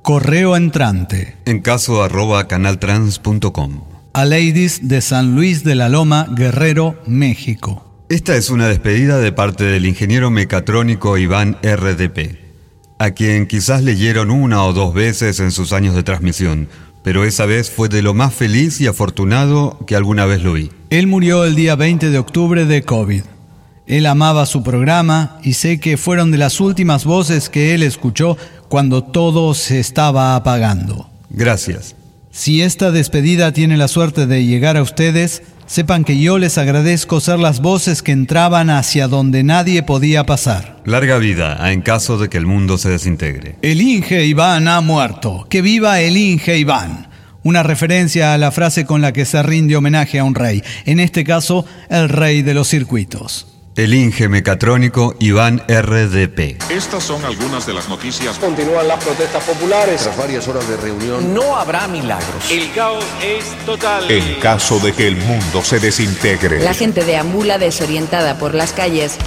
Correo entrante. encaso@canaltrans.com. A Ladies de San Luis de la Loma, Guerrero, México. Esta es una despedida de parte del ingeniero mecatrónico Iván RDP, a quien quizás leyeron una o dos veces en sus años de transmisión, pero esa vez fue de lo más feliz y afortunado que alguna vez lo vi. Él murió el día 20 de octubre de COVID. Él amaba su programa y sé que fueron de las últimas voces que él escuchó cuando todo se estaba apagando. Gracias. Si esta despedida tiene la suerte de llegar a ustedes, sepan que yo les agradezco ser las voces que entraban hacia donde nadie podía pasar. Larga vida en caso de que el mundo se desintegre. El Inge Iván ha muerto. ¡Que viva el Inge Iván! Una referencia a la frase con la que se rinde homenaje a un rey, en este caso, el rey de los circuitos. El Inge mecatrónico Iván RDP. Estas son algunas de las noticias. Continúan las protestas populares. Tras varias horas de reunión, no habrá milagros. El caos es total. En caso de que el mundo se desintegre. La gente deambula desorientada por las calles.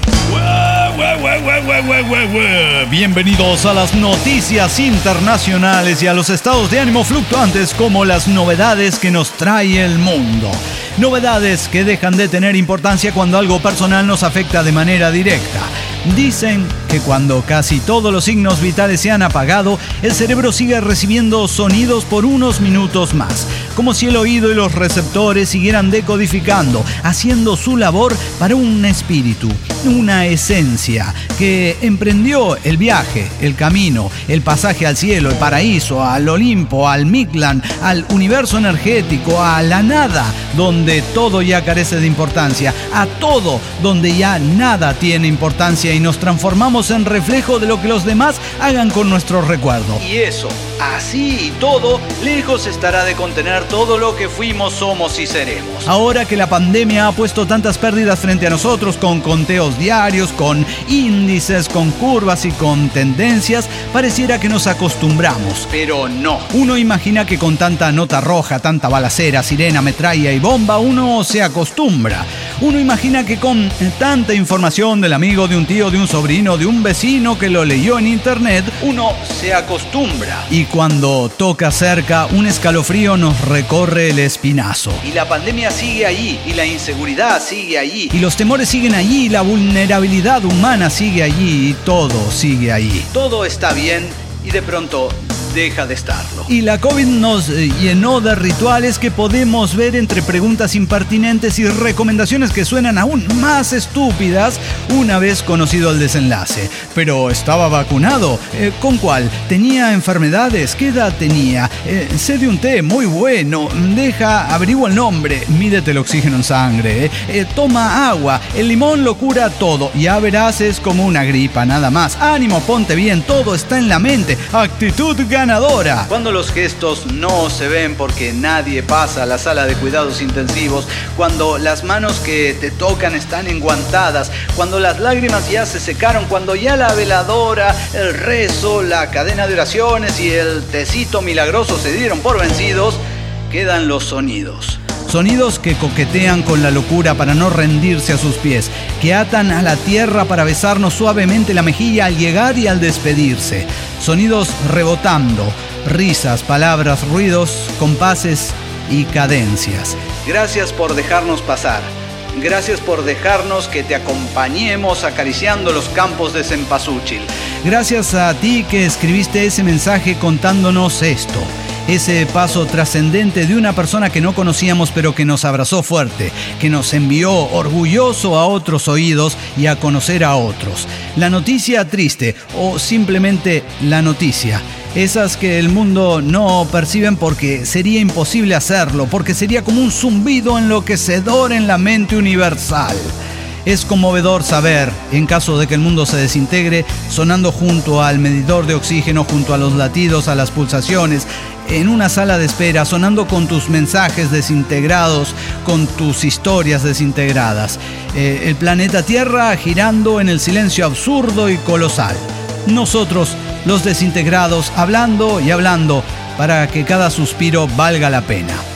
Bienvenidos a las noticias internacionales y a los estados de ánimo fluctuantes como las novedades que nos trae el mundo. Novedades que dejan de tener importancia cuando algo personal nos afecta de manera directa. Dicen que cuando casi todos los signos vitales se han apagado, el cerebro sigue recibiendo sonidos por unos minutos más, como si el oído y los receptores siguieran decodificando, haciendo su labor para un espíritu, una esencia que emprendió el viaje, el camino, el pasaje al cielo, el paraíso, al Olimpo, al Mictlán, al universo energético, a la nada, donde todo ya carece de importancia, a todo donde ya nada tiene importancia y nos transformamos en reflejo de lo que los demás hagan con nuestro recuerdo. Y eso, así y todo, lejos estará de contener todo lo que fuimos, somos y seremos. Ahora que la pandemia ha puesto tantas pérdidas frente a nosotros, con conteos diarios, con índices, con curvas y con tendencias, pareciera que nos acostumbramos. Pero no. Uno imagina que con tanta nota roja, tanta balacera, sirena, metralla y bomba, uno se acostumbra. Uno imagina que con tanta información del amigo, de un tío, de un sobrino, de un vecino que lo leyó en internet, uno se acostumbra. Y cuando toca cerca, un escalofrío nos recorre el espinazo. Y la pandemia sigue allí, y la inseguridad sigue allí, y los temores siguen allí, y la vulnerabilidad humana sigue allí, y todo sigue allí. Todo está bien, y de pronto deja de estarlo. Y la COVID nos llenó de rituales que podemos ver entre preguntas impertinentes y recomendaciones que suenan aún más estúpidas una vez conocido el desenlace. Pero ¿estaba vacunado? ¿Con cuál? ¿Tenía enfermedades? ¿Qué edad tenía? Sé de un té muy bueno. Averigua el nombre. Mídete el oxígeno en sangre. Toma agua. El limón lo cura todo. Ya verás, es como una gripa, nada más. Ánimo, ponte bien. Todo está en la mente. Actitud ganadora. Cuando los gestos no se ven porque nadie pasa a la sala de cuidados intensivos, cuando las manos que te tocan están enguantadas, cuando las lágrimas ya se secaron, cuando ya la veladora, el rezo, la cadena de oraciones y el tecito milagroso se dieron por vencidos, quedan los sonidos. Sonidos que coquetean con la locura para no rendirse a sus pies, que atan a la tierra para besarnos suavemente la mejilla al llegar y al despedirse. Sonidos rebotando, risas, palabras, ruidos, compases y cadencias. Gracias por dejarnos pasar. Gracias por dejarnos que te acompañemos acariciando los campos de cempasúchil. Gracias a ti que escribiste ese mensaje contándonos esto. Ese paso trascendente de una persona que no conocíamos pero que nos abrazó fuerte, que nos envió orgulloso a otros oídos y a conocer a otros. La noticia triste o simplemente la noticia. Esas que el mundo no perciben porque sería imposible hacerlo, porque sería como un zumbido enloquecedor en la mente universal. Es conmovedor saber, en caso de que el mundo se desintegre, sonando junto al medidor de oxígeno, junto a los latidos, a las pulsaciones, en una sala de espera, sonando con tus mensajes desintegrados, con tus historias desintegradas. El planeta Tierra girando en el silencio absurdo y colosal. Nosotros, los desintegrados, hablando y hablando para que cada suspiro valga la pena.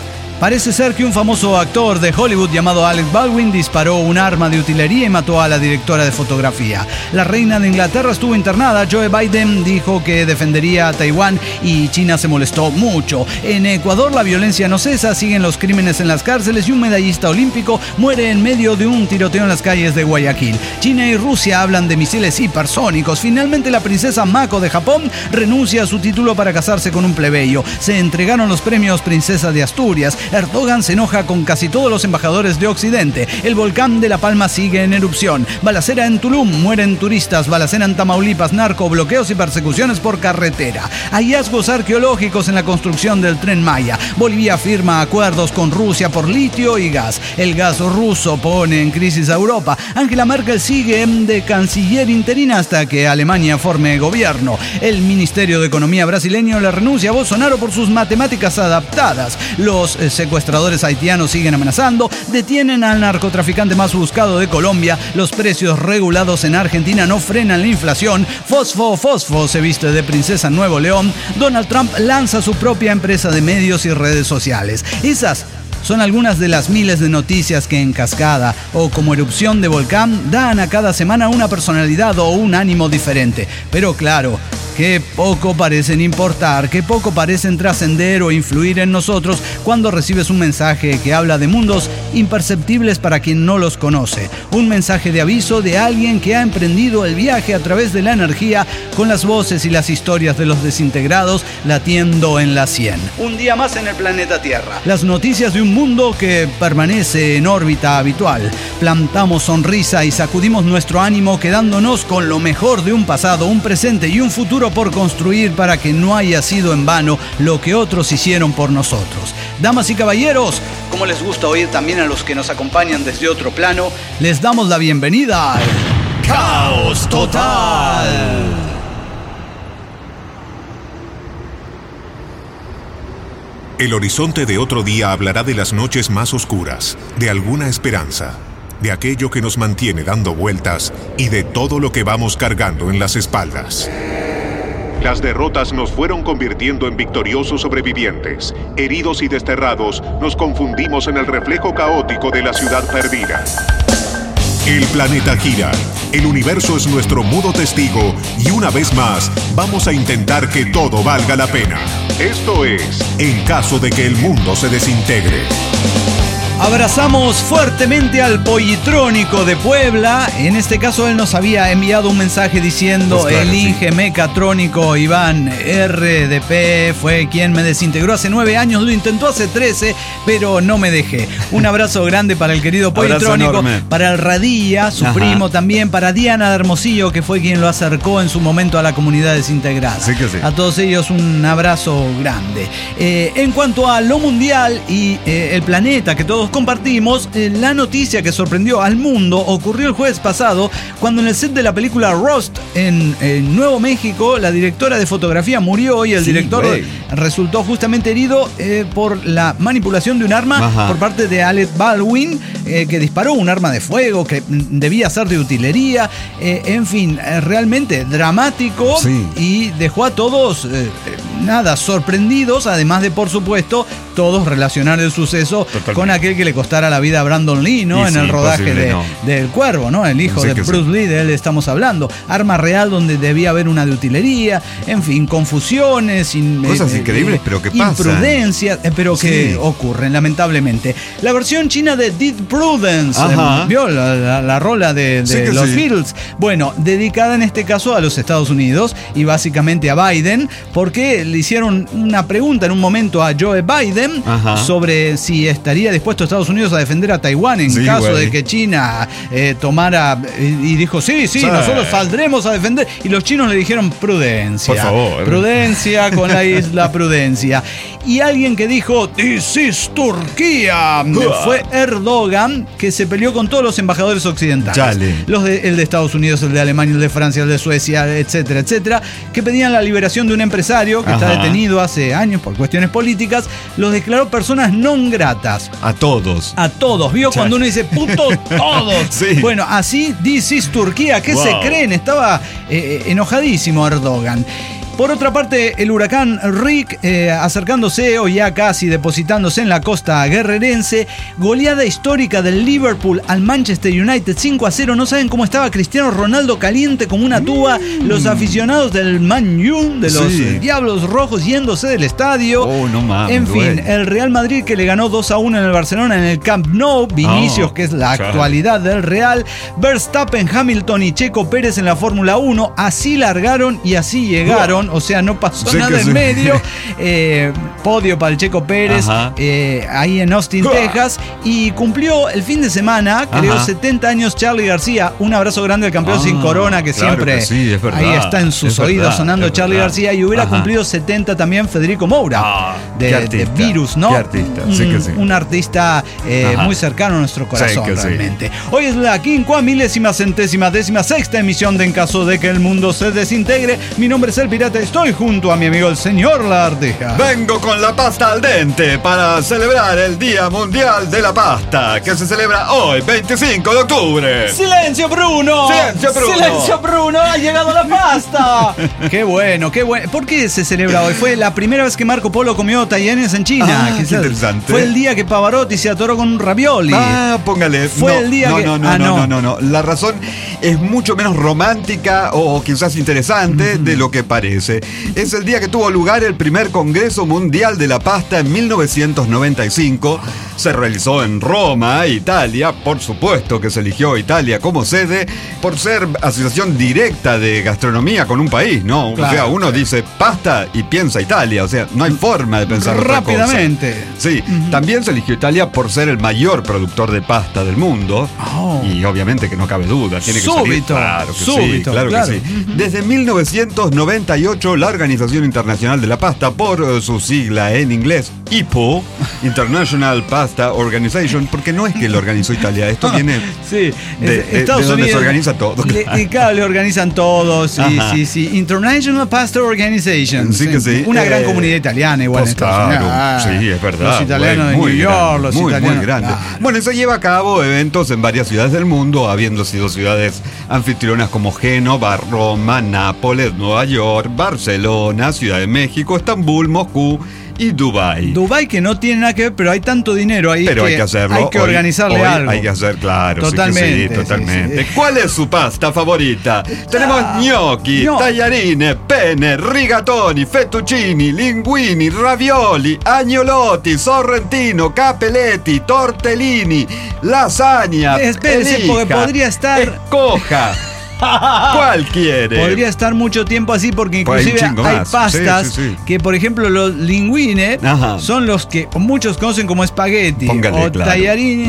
Parece ser que un famoso actor de Hollywood llamado Alec Baldwin disparó un arma de utilería y mató a la directora de fotografía. La reina de Inglaterra estuvo internada. Joe Biden dijo que defendería a Taiwán y China se molestó mucho. En Ecuador la violencia no cesa, siguen los crímenes en las cárceles y un medallista olímpico muere en medio de un tiroteo en las calles de Guayaquil. China y Rusia hablan de misiles hipersónicos. Finalmente la princesa Mako de Japón renuncia a su título para casarse con un plebeyo. Se entregaron los premios Princesa de Asturias. Erdogan se enoja con casi todos los embajadores de Occidente. El volcán de La Palma sigue en erupción. Balacera en Tulum, mueren turistas. Balacera en Tamaulipas, narcobloqueos y persecuciones por carretera. Hallazgos arqueológicos en la construcción del Tren Maya. Bolivia firma acuerdos con Rusia por litio y gas. El gas ruso pone en crisis a Europa. Angela Merkel sigue de canciller interina hasta que Alemania forme gobierno. El Ministerio de Economía brasileño le renuncia a Bolsonaro por sus matemáticas adaptadas. Los secuestradores haitianos siguen amenazando. Detienen al narcotraficante más buscado de Colombia. Los precios regulados en Argentina no frenan la inflación. Fosfo se viste de princesa en Nuevo León. Donald Trump lanza su propia empresa de medios y redes sociales. Esas son algunas de las miles de noticias que en cascada o como erupción de volcán dan a cada semana una personalidad o un ánimo diferente. Pero claro, que poco parecen importar, que poco parecen trascender o influir en nosotros cuando recibes un mensaje que habla de mundos imperceptibles para quien no los conoce. Un mensaje de aviso de alguien que ha emprendido el viaje a través de la energía con las voces y las historias de los desintegrados latiendo en la 100. Un día más en el planeta Tierra. Las noticias de un mundo que permanece en órbita habitual. Plantamos sonrisa y sacudimos nuestro ánimo quedándonos con lo mejor de un pasado, un presente y un futuro por construir para que no haya sido en vano lo que otros hicieron por nosotros. Damas y caballeros, como les gusta oír también a los que nos acompañan desde otro plano, les damos la bienvenida al Caos Total. El horizonte de otro día hablará de las noches más oscuras, de alguna esperanza, de aquello que nos mantiene dando vueltas y de todo lo que vamos cargando en las espaldas. Las derrotas nos fueron convirtiendo en victoriosos sobrevivientes. Heridos y desterrados, nos confundimos en el reflejo caótico de la ciudad perdida. El planeta gira, el universo es nuestro mudo testigo y una vez más vamos a intentar que todo valga la pena. Esto es, en caso de que el mundo se desintegre. Abrazamos fuertemente al Pollitrónico de Puebla. En este caso él nos había enviado un mensaje diciendo: pues claro, el Inge Mecatrónico Iván RDP fue quien me desintegró hace 9 años, lo intentó hace 13, pero no me dejé. Un abrazo grande para el querido Pollitrónico, para el Radilla, su primo también, para Diana de Hermosillo, que fue quien lo acercó en su momento a la comunidad desintegrada. Sí que sí. A todos ellos un abrazo grande. En cuanto a lo mundial y el planeta que todos compartimos, la noticia que sorprendió al mundo ocurrió el jueves pasado cuando en el set de la película Rust en Nuevo México la directora de fotografía murió y el director resultó justamente herido por la manipulación de un arma por parte de Alec Baldwin, que disparó un arma de fuego que debía ser de utilería, en fin, realmente dramático y dejó a todos sorprendidos, además de, por supuesto, todos relacionar el suceso con aquel que le costara la vida a Brandon Lee, ¿no? En el rodaje del Cuervo, ¿no? El hijo de Bruce Lee, de él estamos hablando. Arma real donde debía haber una de utilería, en fin, confusiones, cosas increíbles, pero que pasan. Imprudencias, pero que ocurren, lamentablemente. La versión china de Dead Prudence, ¿vio? La rola de los Beatles. Bueno, dedicada en este caso a los Estados Unidos y básicamente a Biden, porque le hicieron una pregunta en un momento a Joe Biden sobre si estaría dispuesto Estados Unidos a defender a Taiwán en caso de que China tomara, y dijo sí, nosotros saldremos a defender, y los chinos le dijeron prudencia, por favor, prudencia con la isla Prudencia. Y alguien que dijo "This is Turquía" fue Erdogan, que se peleó con todos los embajadores occidentales, el de Estados Unidos, el de Alemania, el de Francia, el de Suecia, etcétera, etcétera, que pedían la liberación de un empresario que está detenido hace años por cuestiones políticas. Los declaró personas non gratas. A todos. ¿Vio? Cuando uno dice puto todos. Bueno, así This is Turquía. ¿Qué se creen? Estaba enojadísimo Erdogan. Por otra parte, el huracán Rick, acercándose o ya casi depositándose en la costa guerrerense, goleada histórica del Liverpool al Manchester United 5-0. No saben cómo estaba Cristiano Ronaldo caliente como una tuba. Los aficionados del Man U, de los Diablos Rojos, yéndose del estadio. No mames. En fin, el Real Madrid que le ganó 2-1 en el Barcelona en el Camp Nou. Vinicius, que es la actualidad del Real. Verstappen, Hamilton y Checo Pérez en la Fórmula 1. Así largaron y así llegaron. O sea, no pasó nada en medio. Podio para el Checo Pérez ahí en Austin, Texas. Y cumplió el fin de semana, creo, 70 años Charly García. Un abrazo grande al campeón sin corona, que siempre que sí, es ahí está en sus oídos sonando Charly García. Y hubiera cumplido 70 también Federico Moura, de Virus, ¿no? Qué artista, sí que sí. Un artista muy cercano a nuestro corazón, realmente. Sí. Hoy es la 500.000.016ª emisión de En caso de que el mundo se desintegre. Mi nombre es El Pirata, estoy junto a mi amigo el señor La Arteja. Vengo con la pasta al dente para celebrar el Día Mundial de la Pasta, que se celebra hoy, 25 de octubre. ¡Silencio, Bruno! ¡Silencio, Bruno! ¡Silencio, Bruno! ¡Ha llegado la pasta! ¡Qué bueno, qué bueno! ¿Por qué se celebra hoy? Fue la primera vez que Marco Polo comió tallarines en China. Qué interesante. Fue el día que Pavarotti se atoró con un ravioli. Póngale. Fue el día que... No. La razón es mucho menos romántica o quizás interesante de lo que parece. Es el día que tuvo lugar el primer Congreso Mundial de la Pasta en 1995. Se realizó en Roma, Italia. Por supuesto que se eligió Italia como sede por ser asociación directa de gastronomía con un país, ¿no? Claro, o sea, uno dice pasta y piensa Italia. O sea, no hay forma de pensar rápidamente. Otra cosa. Sí, también se eligió Italia por ser el mayor productor de pasta del mundo. Y obviamente que no cabe duda. Tiene que salir. Claro que sí, claro que sí. Desde 1998, la Organización Internacional de la Pasta, por su sigla en inglés, IPO, International Pasta Organization, porque no es que lo organizó Italia, esto viene de Estados Unidos, donde se organiza todo. Claro, le organizan todo, sí. International Pasta Organization. Sí que sí. Una gran comunidad italiana igual. Pues claro, sí, es verdad. Los italianos de New York, los italianos. Muy grande. Bueno, se lleva a cabo eventos en varias ciudades del mundo, habiendo sido ciudades anfitrionas como Génova, Roma, Nápoles, Nueva York, Barcelona, Ciudad de México, Estambul, Moscú y Dubái. Dubái, que no tiene nada que ver, pero hay tanto dinero ahí. Pero hay que hacerlo. Hay que organizarle hoy algo. Hay que hacer, claro. Totalmente. Sí, totalmente. Sí. ¿Cuál es su pasta favorita? Tenemos gnocchi, tallarines, penne, rigatoni, fettuccini, linguini, ravioli, agnolotti, sorrentino, capelletti, tortellini, lasagna. Espérese, porque podría estar... Escoja. ¿Cuál quiere? Podría estar mucho tiempo así porque inclusive hay pastas que, por ejemplo, los linguine son los que muchos conocen como espagueti o tallarini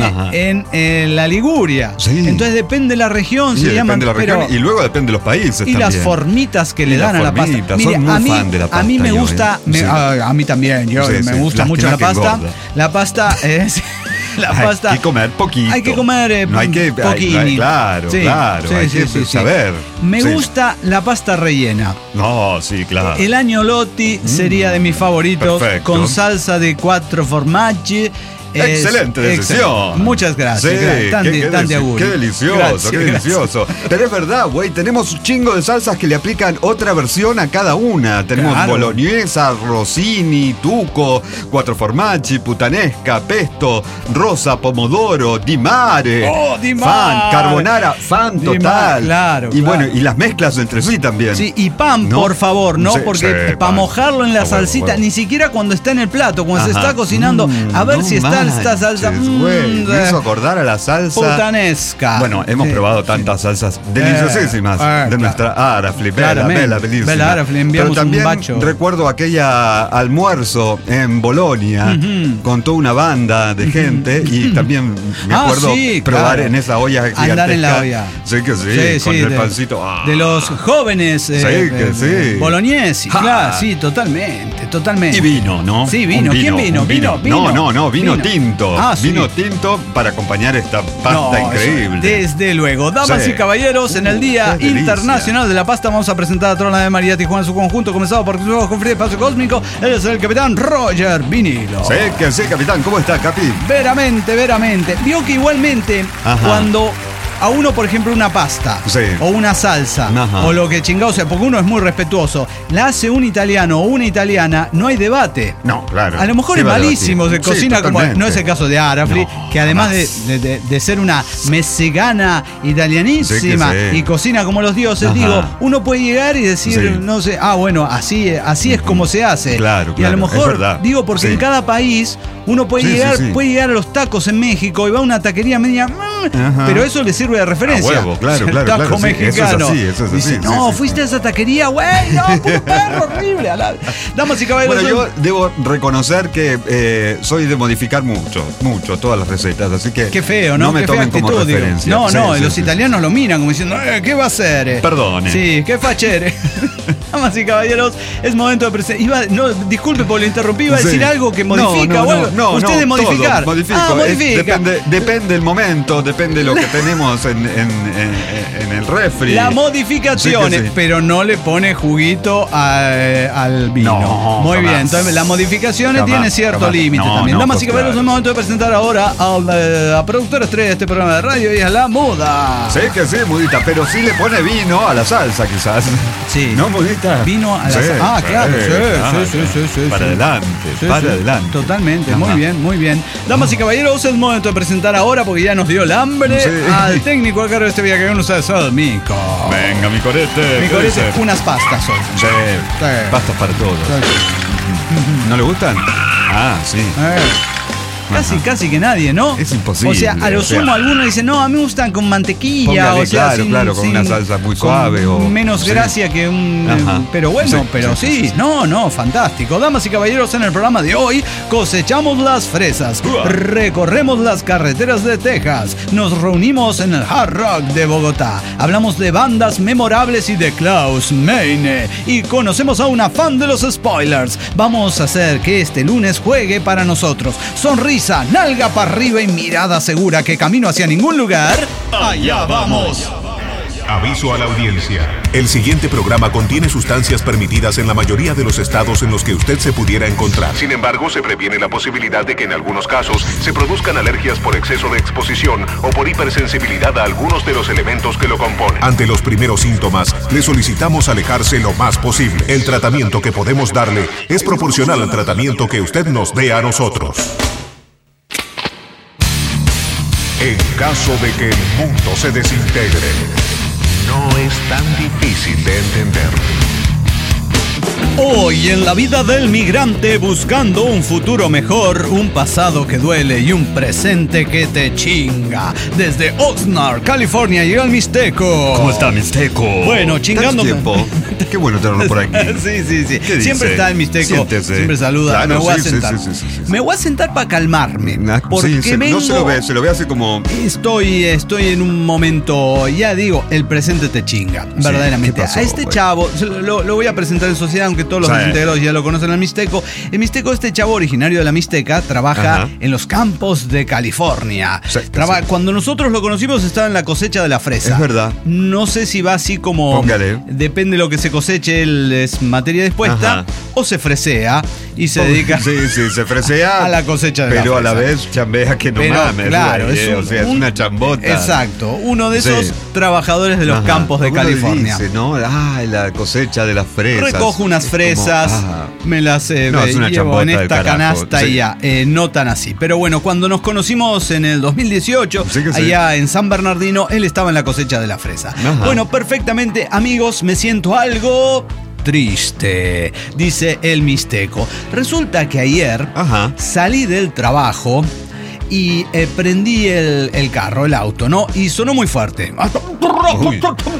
en la Liguria. Entonces depende de la región, se llaman. Y luego depende de los países y también. Las formitas que le dan a la pasta. Mire, soy muy fan de la pasta. A mí me gusta, a mí también, me gusta mucho la pasta. La pasta es... La pasta. Hay que comer poquito. Hay que comer no hay que, poquini. Claro. Hay que saber. Me gusta la pasta rellena. No, sí, claro. El agnolotti sería de mis favoritos. Perfecto. Con salsa de 4 formaggi. Excelente decisión. Muchas gracias. Sí, tan de auguri. Qué delicioso, qué delicioso. Pero es verdad, güey, tenemos un chingo de salsas que le aplican otra versión a cada una. Tenemos bolognesa, rossini, tuco, 4 formaggi, putanesca, pesto, rosa, pomodoro, di mare. Fan, carbonara, fan total. Claro. Y bueno, y las mezclas entre sí también. Sí, y pan, por favor, ¿no? Porque para mojarlo en la salsita, ni siquiera cuando está en el plato, cuando se está cocinando, a ver si está esta salsa. Me hizo acordar a la salsa putanesca. Bueno, hemos probado tantas salsas deliciosísimas de nuestra Arafli, Bella, bellísima. Bella Arafli, pero también recuerdo aquella almuerzo en Bolonia con toda una banda de gente y también me acuerdo probar en esa olla gigantesca. Andar en la olla. Sí que sí, con el pancito. De los jóvenes bolognesi, claro, sí, totalmente. Y vino, ¿no? Sí, vino. ¿Quién vino? Vino. No, vino tinto. Vino tinto para acompañar esta pasta increíble. Desde luego. Damas y caballeros, en el Día Internacional de la Pasta vamos a presentar a Trona de María Tijuana en su conjunto, comenzado por con Frío Espacio Cósmico. Él es el capitán Roger Vinilo. Sí, que sí, capitán. ¿Cómo está, Capi? Veramente. Vio que igualmente cuando a uno, por ejemplo, una pasta Sí. o una salsa Ajá. o lo que chingado sea, porque uno es muy respetuoso, la hace un italiano o una italiana, no hay debate. No, claro. A lo mejor ¿Qué es va a malísimo, se debatir? cocina Sí, como. totalmente. No es el caso de Arafli, No, que además jamás. de ser una mesegana italianísima Sí que sí. y cocina como los dioses, Ajá. digo, uno puede llegar y decir, Sí. no sé, bueno, así es como se hace. Claro, Y a lo claro, es mejor, verdad. digo, porque Sí. en cada país uno puede Sí, sí, llegar, sí. puede llegar a los tacos en México y va a una taquería media, Ajá. pero eso le sirve de referencia. A huevo, claro, El claro, taco claro, sí, eso es mexicano. así, eso es así, Dice, sí, no, sí. fuiste a esa taquería, güey, no, puto perro, horrible. Damas y caballeros, Bueno, yo debo reconocer que soy de modificar mucho todas las recetas, así que qué feo, ¿no? no me Qué fea tomen como actitud, digo. referencia. No, Sí, no, sí, los sí, italianos lo miran como diciendo, ¿qué va a hacer? Perdone. Sí, qué fachere. Damas y caballeros, es momento de presentar. No, disculpe por lo interrumpí, iba a Sí. decir algo que modifica. No, bueno, no, usted de modificar. todo, modifico. Modifica. Depende el momento, depende de lo que tenemos en el refri. La modificación, Sí que sí. pero no le pone juguito al vino. No, Muy jamás. bien, entonces las modificaciones Jamás, tienen cierto jamás. límite No, también. no, Damas y pues caballeros, claro. es momento de presentar ahora a la productora estrella de este programa de radio y a la muda. Sí que sí, mudita, pero sí le pone vino a la salsa quizás. Sí. ¿No, mudita? Vino a la Sí, salsa. Claro, sí. Para adelante, Sí, para sí, adelante. Totalmente, Ajá. muy bien, muy bien. Damas y caballeros, es momento de presentar ahora, porque ya nos dio el hambre, Sí. al técnico a cargo de este viaje con ustedes, al Mico. Venga, mi corete. Mi ¿qué corete, dice? unas pastas hoy. Sí, Sí. pastas para todos. ¿No le gustan? Ah, sí. Casi que nadie, ¿no? Es imposible, O sea, a lo o sea. sumo algunos dicen, no, a mí me gustan con mantequilla, Póngale, o sea, claro, con una salsa muy con suave o- menos sí. gracia que un... Ajá. pero bueno, Sí, pero sí, sí, no, fantástico. Damas y caballeros, en el programa de hoy cosechamos las fresas, recorremos las carreteras de Texas, nos reunimos en el Hard Rock de Bogotá, hablamos de bandas memorables y de Klaus Meine, y conocemos a una fan de los spoilers. Vamos a hacer que este lunes juegue para nosotros. Sonrisa, nalga para arriba y mirada segura que camino hacia ningún lugar. ¡Allá vamos! Aviso a la audiencia. El siguiente programa contiene sustancias permitidas en la mayoría de los estados en los que usted se pudiera encontrar. Sin embargo, se previene la posibilidad de que en algunos casos se produzcan alergias por exceso de exposición o por hipersensibilidad a algunos de los elementos que lo componen. Ante los primeros síntomas, le solicitamos alejarse lo más posible. El tratamiento que podemos darle es proporcional al tratamiento que usted nos dé a nosotros. En caso de que el mundo se desintegre, no es tan difícil de entender. Hoy en la vida del migrante buscando un futuro mejor, un pasado que duele y un presente que te chinga. Desde Oxnard, California, llega el Mixteco. ¿Cómo está, Mixteco? Bueno, chingando. ¿Tanto tiempo? Qué bueno tenerlo por aquí. Sí. ¿Qué Siempre dice? está el Mixteco. Siéntese. Siempre saluda. Claro, me voy a sí, sentar. sí. Me voy a sentar para calmarme. Porque Sí, vengo... no se lo ve así como... Estoy en un momento, ya digo, el presente te chinga, verdaderamente. ¿qué pasó, a este güey? chavo, lo voy a presentar en sociedad, aunque todos los Sí. desintegrados ya lo conocen al Mixteco. El Mixteco, este chavo originario de la Mixteca, trabaja Ajá. en los campos de California. Sí, Cuando nosotros lo conocimos estaba en la cosecha de la fresa. Es verdad. No sé si va así como... Póngale. Depende de lo que se coseche, él es materia dispuesta, Ajá. o se fresea y se dedica... Sí, se fresea. a la cosecha de la pero a la fresa. vez chambea que no Pero, mames. claro, güey, es o sea, es una chambota. Exacto, uno de esos Sí. trabajadores de los Ajá. campos de Uno California. dice, ¿no? La cosecha de las fresas. Recojo unas Es fresas, como, me las No, es una llevo en chambota del esta carajo, canasta sí. y ya, no tan así. Pero bueno, cuando nos conocimos en el 2018, Sí que sí. allá en San Bernardino, él estaba en la cosecha de la fresa. Ajá. Bueno, perfectamente, amigos, me siento algo triste, dice el Mixteco. Resulta que ayer Ajá. salí del trabajo y prendí el carro, el auto, ¿no? Y sonó muy fuerte. Uy.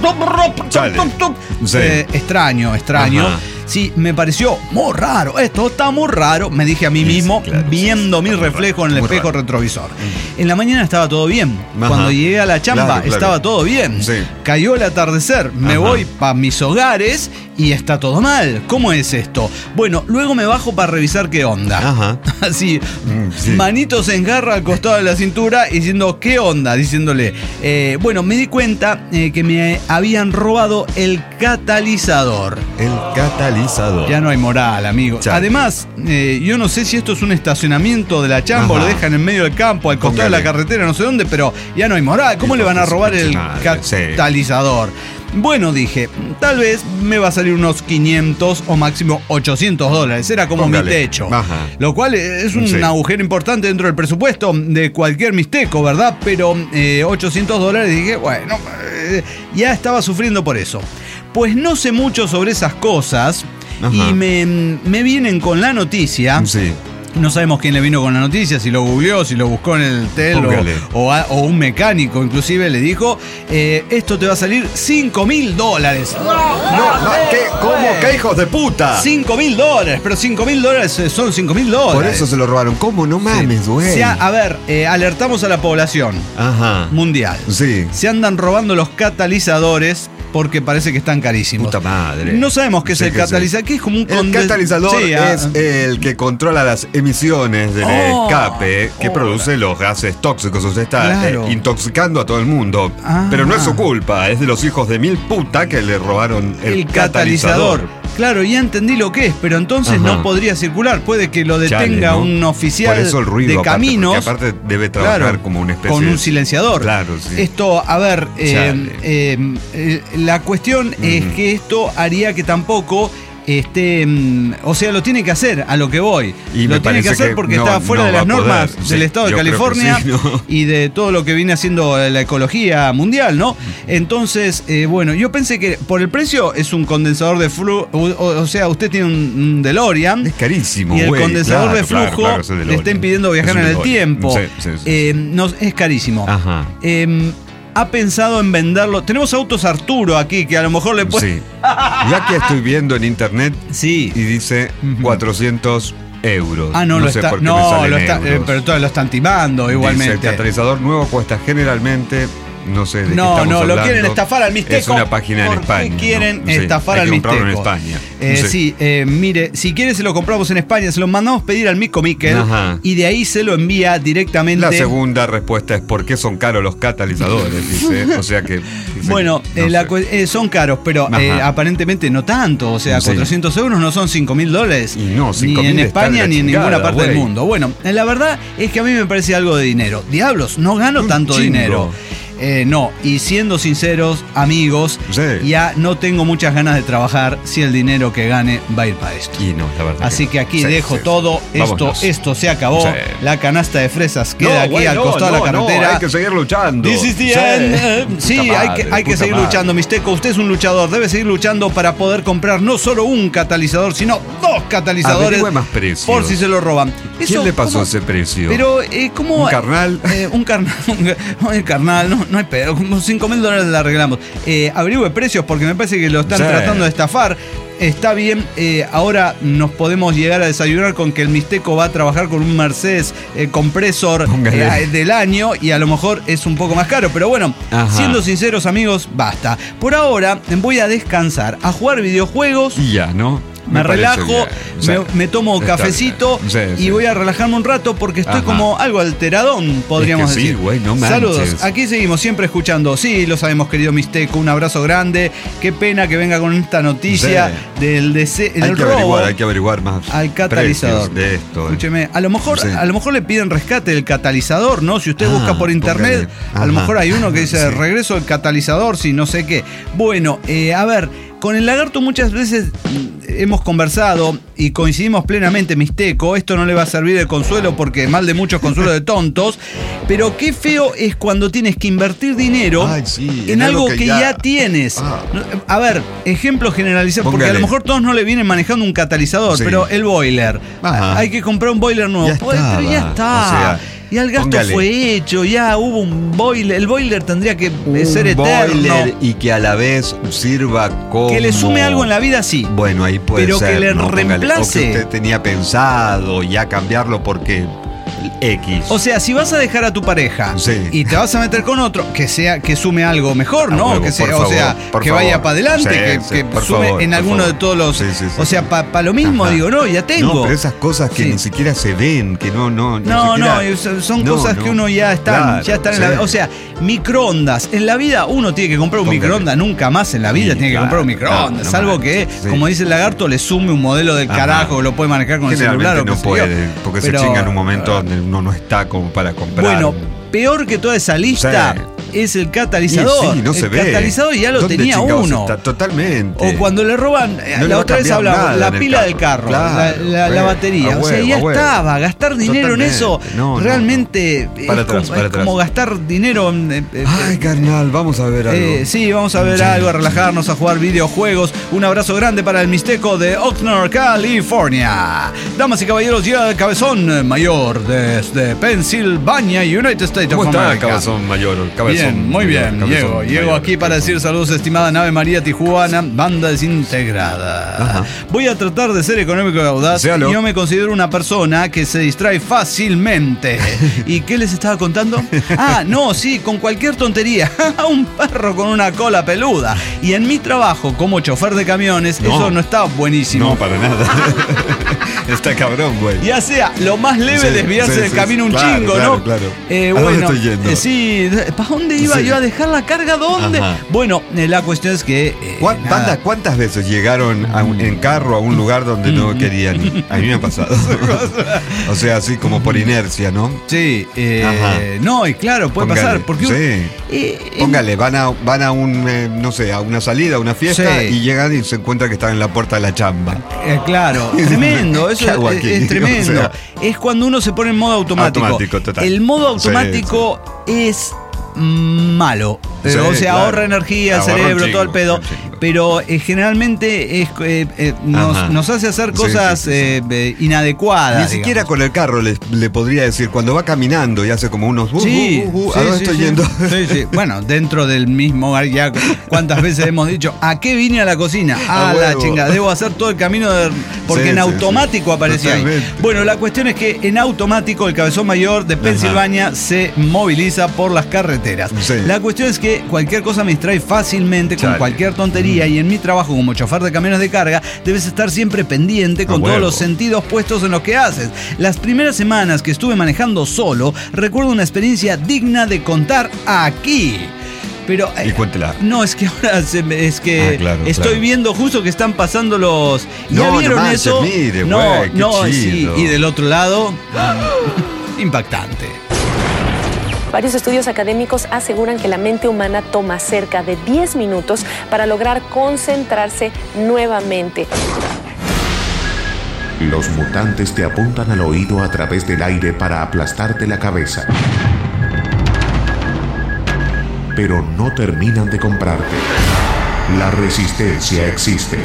Chale. Sí. Extraño. Ajá. Sí, me pareció muy raro. Esto está muy raro, me dije a mí Sí, mismo, sí, claro, viendo sí, mi está muy reflejo raro, en el muy espejo raro. retrovisor. En la mañana estaba todo bien. Ajá. Cuando llegué a la chamba Claro, claro. estaba todo bien. Sí. Cayó el atardecer, me Ajá. voy para mis hogares y está todo mal. ¿Cómo es esto? Bueno, luego me bajo para revisar qué onda. Ajá. Así, Sí. manitos en garra al costado de la cintura y diciendo, ¿qué onda? Diciéndole, bueno, me di cuenta que me habían robado el catalizador. El catalizador. catalizador. Ya no hay moral, amigo. Chale. Además, yo no sé si esto es un estacionamiento de la chamba o lo dejan en medio del campo, al costado de la carretera, no sé dónde, pero ya no hay moral. ¿Cómo le van a robar el catalizador? Bueno, dije, tal vez me va a salir unos 500 o máximo $800. Era como mi techo. Ajá. Lo cual es un agujero importante dentro del presupuesto de cualquier misteco, ¿verdad? Pero $800, dije, bueno, ya estaba sufriendo por eso. Pues no sé mucho sobre esas cosas. Ajá. Y me vienen con la noticia. Sí. No sabemos quién le vino con la noticia, si lo googleó, si lo buscó en el tel o un mecánico inclusive le dijo, esto te va a salir $5.000. ¿Cómo? ¿Qué hijos de puta? $5.000, pero $5.000 son $5.000. Por eso se lo robaron. ¿Cómo? No mames, güey. A ver, alertamos a la población mundial. Sí. Se andan robando los catalizadores porque parece que están carísimos. Puta madre. No sabemos qué es el catalizador, que es como un El catalizador es el que controla las emisiones del escape que produce los gases tóxicos. Usted está intoxicando a todo el mundo. Pero no es su culpa, es de los hijos de mil puta que le robaron el catalizador. Claro, ya entendí lo que es, pero entonces no podría circular. Puede que lo detenga un oficial por eso el ruido, de caminos. Aparte debe trabajar como una especie con un silenciador. Claro, sí. Esto, a ver, la cuestión es que esto haría que tampoco o sea, lo tiene que hacer, a lo que voy. Y lo tiene que hacer porque está fuera de las normas del estado de California y de todo lo que viene haciendo la ecología mundial, ¿no? Entonces, bueno, yo pensé que por el precio es un condensador de flujo, o sea, usted tiene un DeLorean. Es carísimo, y el condensador de flujo le está impidiendo viajar en el tiempo. No, es carísimo. Ajá. Ha pensado en venderlo. Tenemos autos Arturo aquí que a lo mejor le puede. Sí. Ya que estoy viendo en internet y dice 400 euros. No sé por qué me salen euros. Pero todos lo están timando igualmente. Dice, el catalizador nuevo cuesta generalmente. No sé de qué estamos hablando. Lo quieren estafar al misteco. Es una página en España. ¿Por qué quieren estafar al misteco? En España. Mire, si quiere se lo compramos en España, se lo mandamos pedir al Mico Miquel y de ahí se lo envía directamente. La segunda respuesta es ¿por qué son caros los catalizadores? Dice. O sea que... Bueno, son caros, pero aparentemente no tanto. O sea, 400 euros no son $5.000. Y no, 5.000 ni en España ni en ninguna parte del mundo. Bueno, la verdad es que a mí me parece algo de dinero. Diablos, no gano tanto dinero. No, y siendo sinceros, amigos, ya no tengo muchas ganas de trabajar si el dinero que gane va a ir para esto. Y no, la verdad. Así que aquí dejo todo. Esto se acabó. La canasta de fresas queda aquí al costado de la carretera. Hay que seguir luchando. This is the end. Sí, hay que seguir luchando, Misteco. Usted es un luchador. Debe seguir luchando para poder comprar no solo un catalizador, sino 2 catalizadores. Averigüe más precios. Por si se lo roban. ¿Quién le pasó ese precio? Pero, ¿cómo? ¿Un carnal? Un carnal, no hay pedo, como $5.000 le arreglamos. Averigüe precios porque me parece que lo están tratando de estafar. Está bien, ahora nos podemos llegar a desayunar con que el Misteco va a trabajar con un Mercedes compresor del año y a lo mejor es un poco más caro, pero bueno, siendo sinceros amigos, basta. Por ahora voy a descansar, a jugar videojuegos. Y ya, ¿no? Me relajo, me tomo cafecito y voy a relajarme un rato porque estoy como algo alteradón, podríamos decir. Sí, güey, no manches. Saludos, aquí seguimos siempre escuchando. Sí, lo sabemos, querido Misteco, un abrazo grande. Qué pena que venga con esta noticia del robo. Hay que averiguar más al catalizador de esto. Escúcheme, a lo mejor le piden rescate del catalizador, ¿no? Si usted busca por internet, a lo mejor hay uno que dice regreso del catalizador, si no sé qué. Bueno, a ver, con el lagarto muchas veces hemos conversado y coincidimos plenamente, Misteco. Esto no le va a servir de consuelo porque mal de muchos consuelo de tontos. Pero qué feo es cuando tienes que invertir dinero en algo que ya tienes. A ver, ejemplo generalizado, porque a lo mejor todos no le vienen manejando un catalizador, pero el boiler. Hay que comprar un boiler nuevo. Pero ya está. O sea, ya el gasto fue hecho, ya hubo un boiler. El boiler tendría que ser eterno. Boiler y que a la vez sirva como... Que le sume algo en la vida, sí. Bueno, ahí puede ser. Pero que le reemplace. Póngale. O que usted tenía pensado ya cambiarlo porque X. O sea, si vas a dejar a tu pareja y te vas a meter con otro, que sume algo mejor, ¿no? Huevo, que sea, por o sea, favor, que vaya para adelante, sí, que por sume favor, en por alguno favor. de todos los. Sí. O sea, para lo mismo, digo, no, ya tengo. No, pero esas cosas que ni siquiera se ven, que no. Son cosas que uno ya están en la vida. O sea, microondas. En la vida uno tiene que comprar un microondas, nunca más en la vida tiene que comprar un microondas. Salvo que, como dice el lagarto, le sume un modelo del carajo que lo puede manejar con el celular o no puede, porque se chinga en un momento donde uno no está como para comprar. Bueno, peor que toda esa lista es el catalizador. Sí, no se ve. El catalizador ya lo tenía uno. Está? Totalmente. O cuando le roban, no la otra vez hablamos, la pila del carro, claro, la batería. O sea, ya estaba. Gastar dinero en eso realmente es como gastar dinero en. Ay, carnal, vamos a ver algo. Sí, vamos a ver algo, a relajarnos, a jugar videojuegos. Un abrazo grande para el Mixteco de Oxnard, California. Damas y caballeros, llega el Cabezón Mayor desde Pensilvania, United States of America. ¿Cómo está, Cabezón Mayor? Bien, muy bien. Llego aquí para decir saludos, estimada nave María Tijuana, banda desintegrada. Ajá. Voy a tratar de ser económico y audaz. Séalo. Yo me considero una persona que se distrae fácilmente. ¿Y qué les estaba contando? Sí, con cualquier tontería. Un perro con una cola peluda. Y en mi trabajo como chofer de camiones, eso no está buenísimo. No, para nada. Está cabrón, güey. Ya sea lo más leve, desviarse del camino un chingo, ¿no? Claro. ¿A dónde estoy yendo? Sí, ¿para dónde iba yo a dejar la carga? ¿Dónde? Ajá. Bueno, la cuestión es que. Banda, ¿cuántas veces llegaron en carro a un lugar donde no querían ir? A mí me ha pasado. O sea, así como por inercia, ¿no? Sí, no, y claro, puede pasar. Porque póngale, van a un, no sé, a una salida, a una fiesta y llegan y se encuentran que están en la puerta de la chamba. Claro, tremendo, eso es tremendo. O sea, es cuando uno se pone en modo automático. Total. El modo automático es malo. O sea, ahorra energía, el cerebro, todo el pedo. Pero generalmente nos hace hacer cosas inadecuadas. Ni siquiera con el carro le podría decir, cuando va caminando y hace como unos ¿a dónde estoy yendo? Sí. Bueno, dentro del mismo hogar, ya cuántas veces hemos dicho, ¿a qué vine a la cocina? La chinga, debo hacer todo el camino porque en automático aparecía ahí. Bueno, la cuestión es que en automático el Cabezón Mayor de Pensilvania se moviliza por las carreteras. La cuestión es que cualquier cosa me distrae fácilmente con cualquier tontería, y en mi trabajo como chofer de camiones de carga debes estar siempre pendiente con todos los sentidos puestos en lo que haces. Las primeras semanas que estuve manejando solo, recuerdo una experiencia digna de contar aquí. Pero y cuéntela. No, es que ahora estoy viendo justo que están pasando los. ¿Ya vieron eso? Mire, sí, y del otro lado, impactante. Varios estudios académicos aseguran que la mente humana toma cerca de 10 minutos para lograr concentrarse nuevamente. Los mutantes te apuntan al oído a través del aire para aplastarte la cabeza. Pero no terminan de comprarte. La resistencia existe.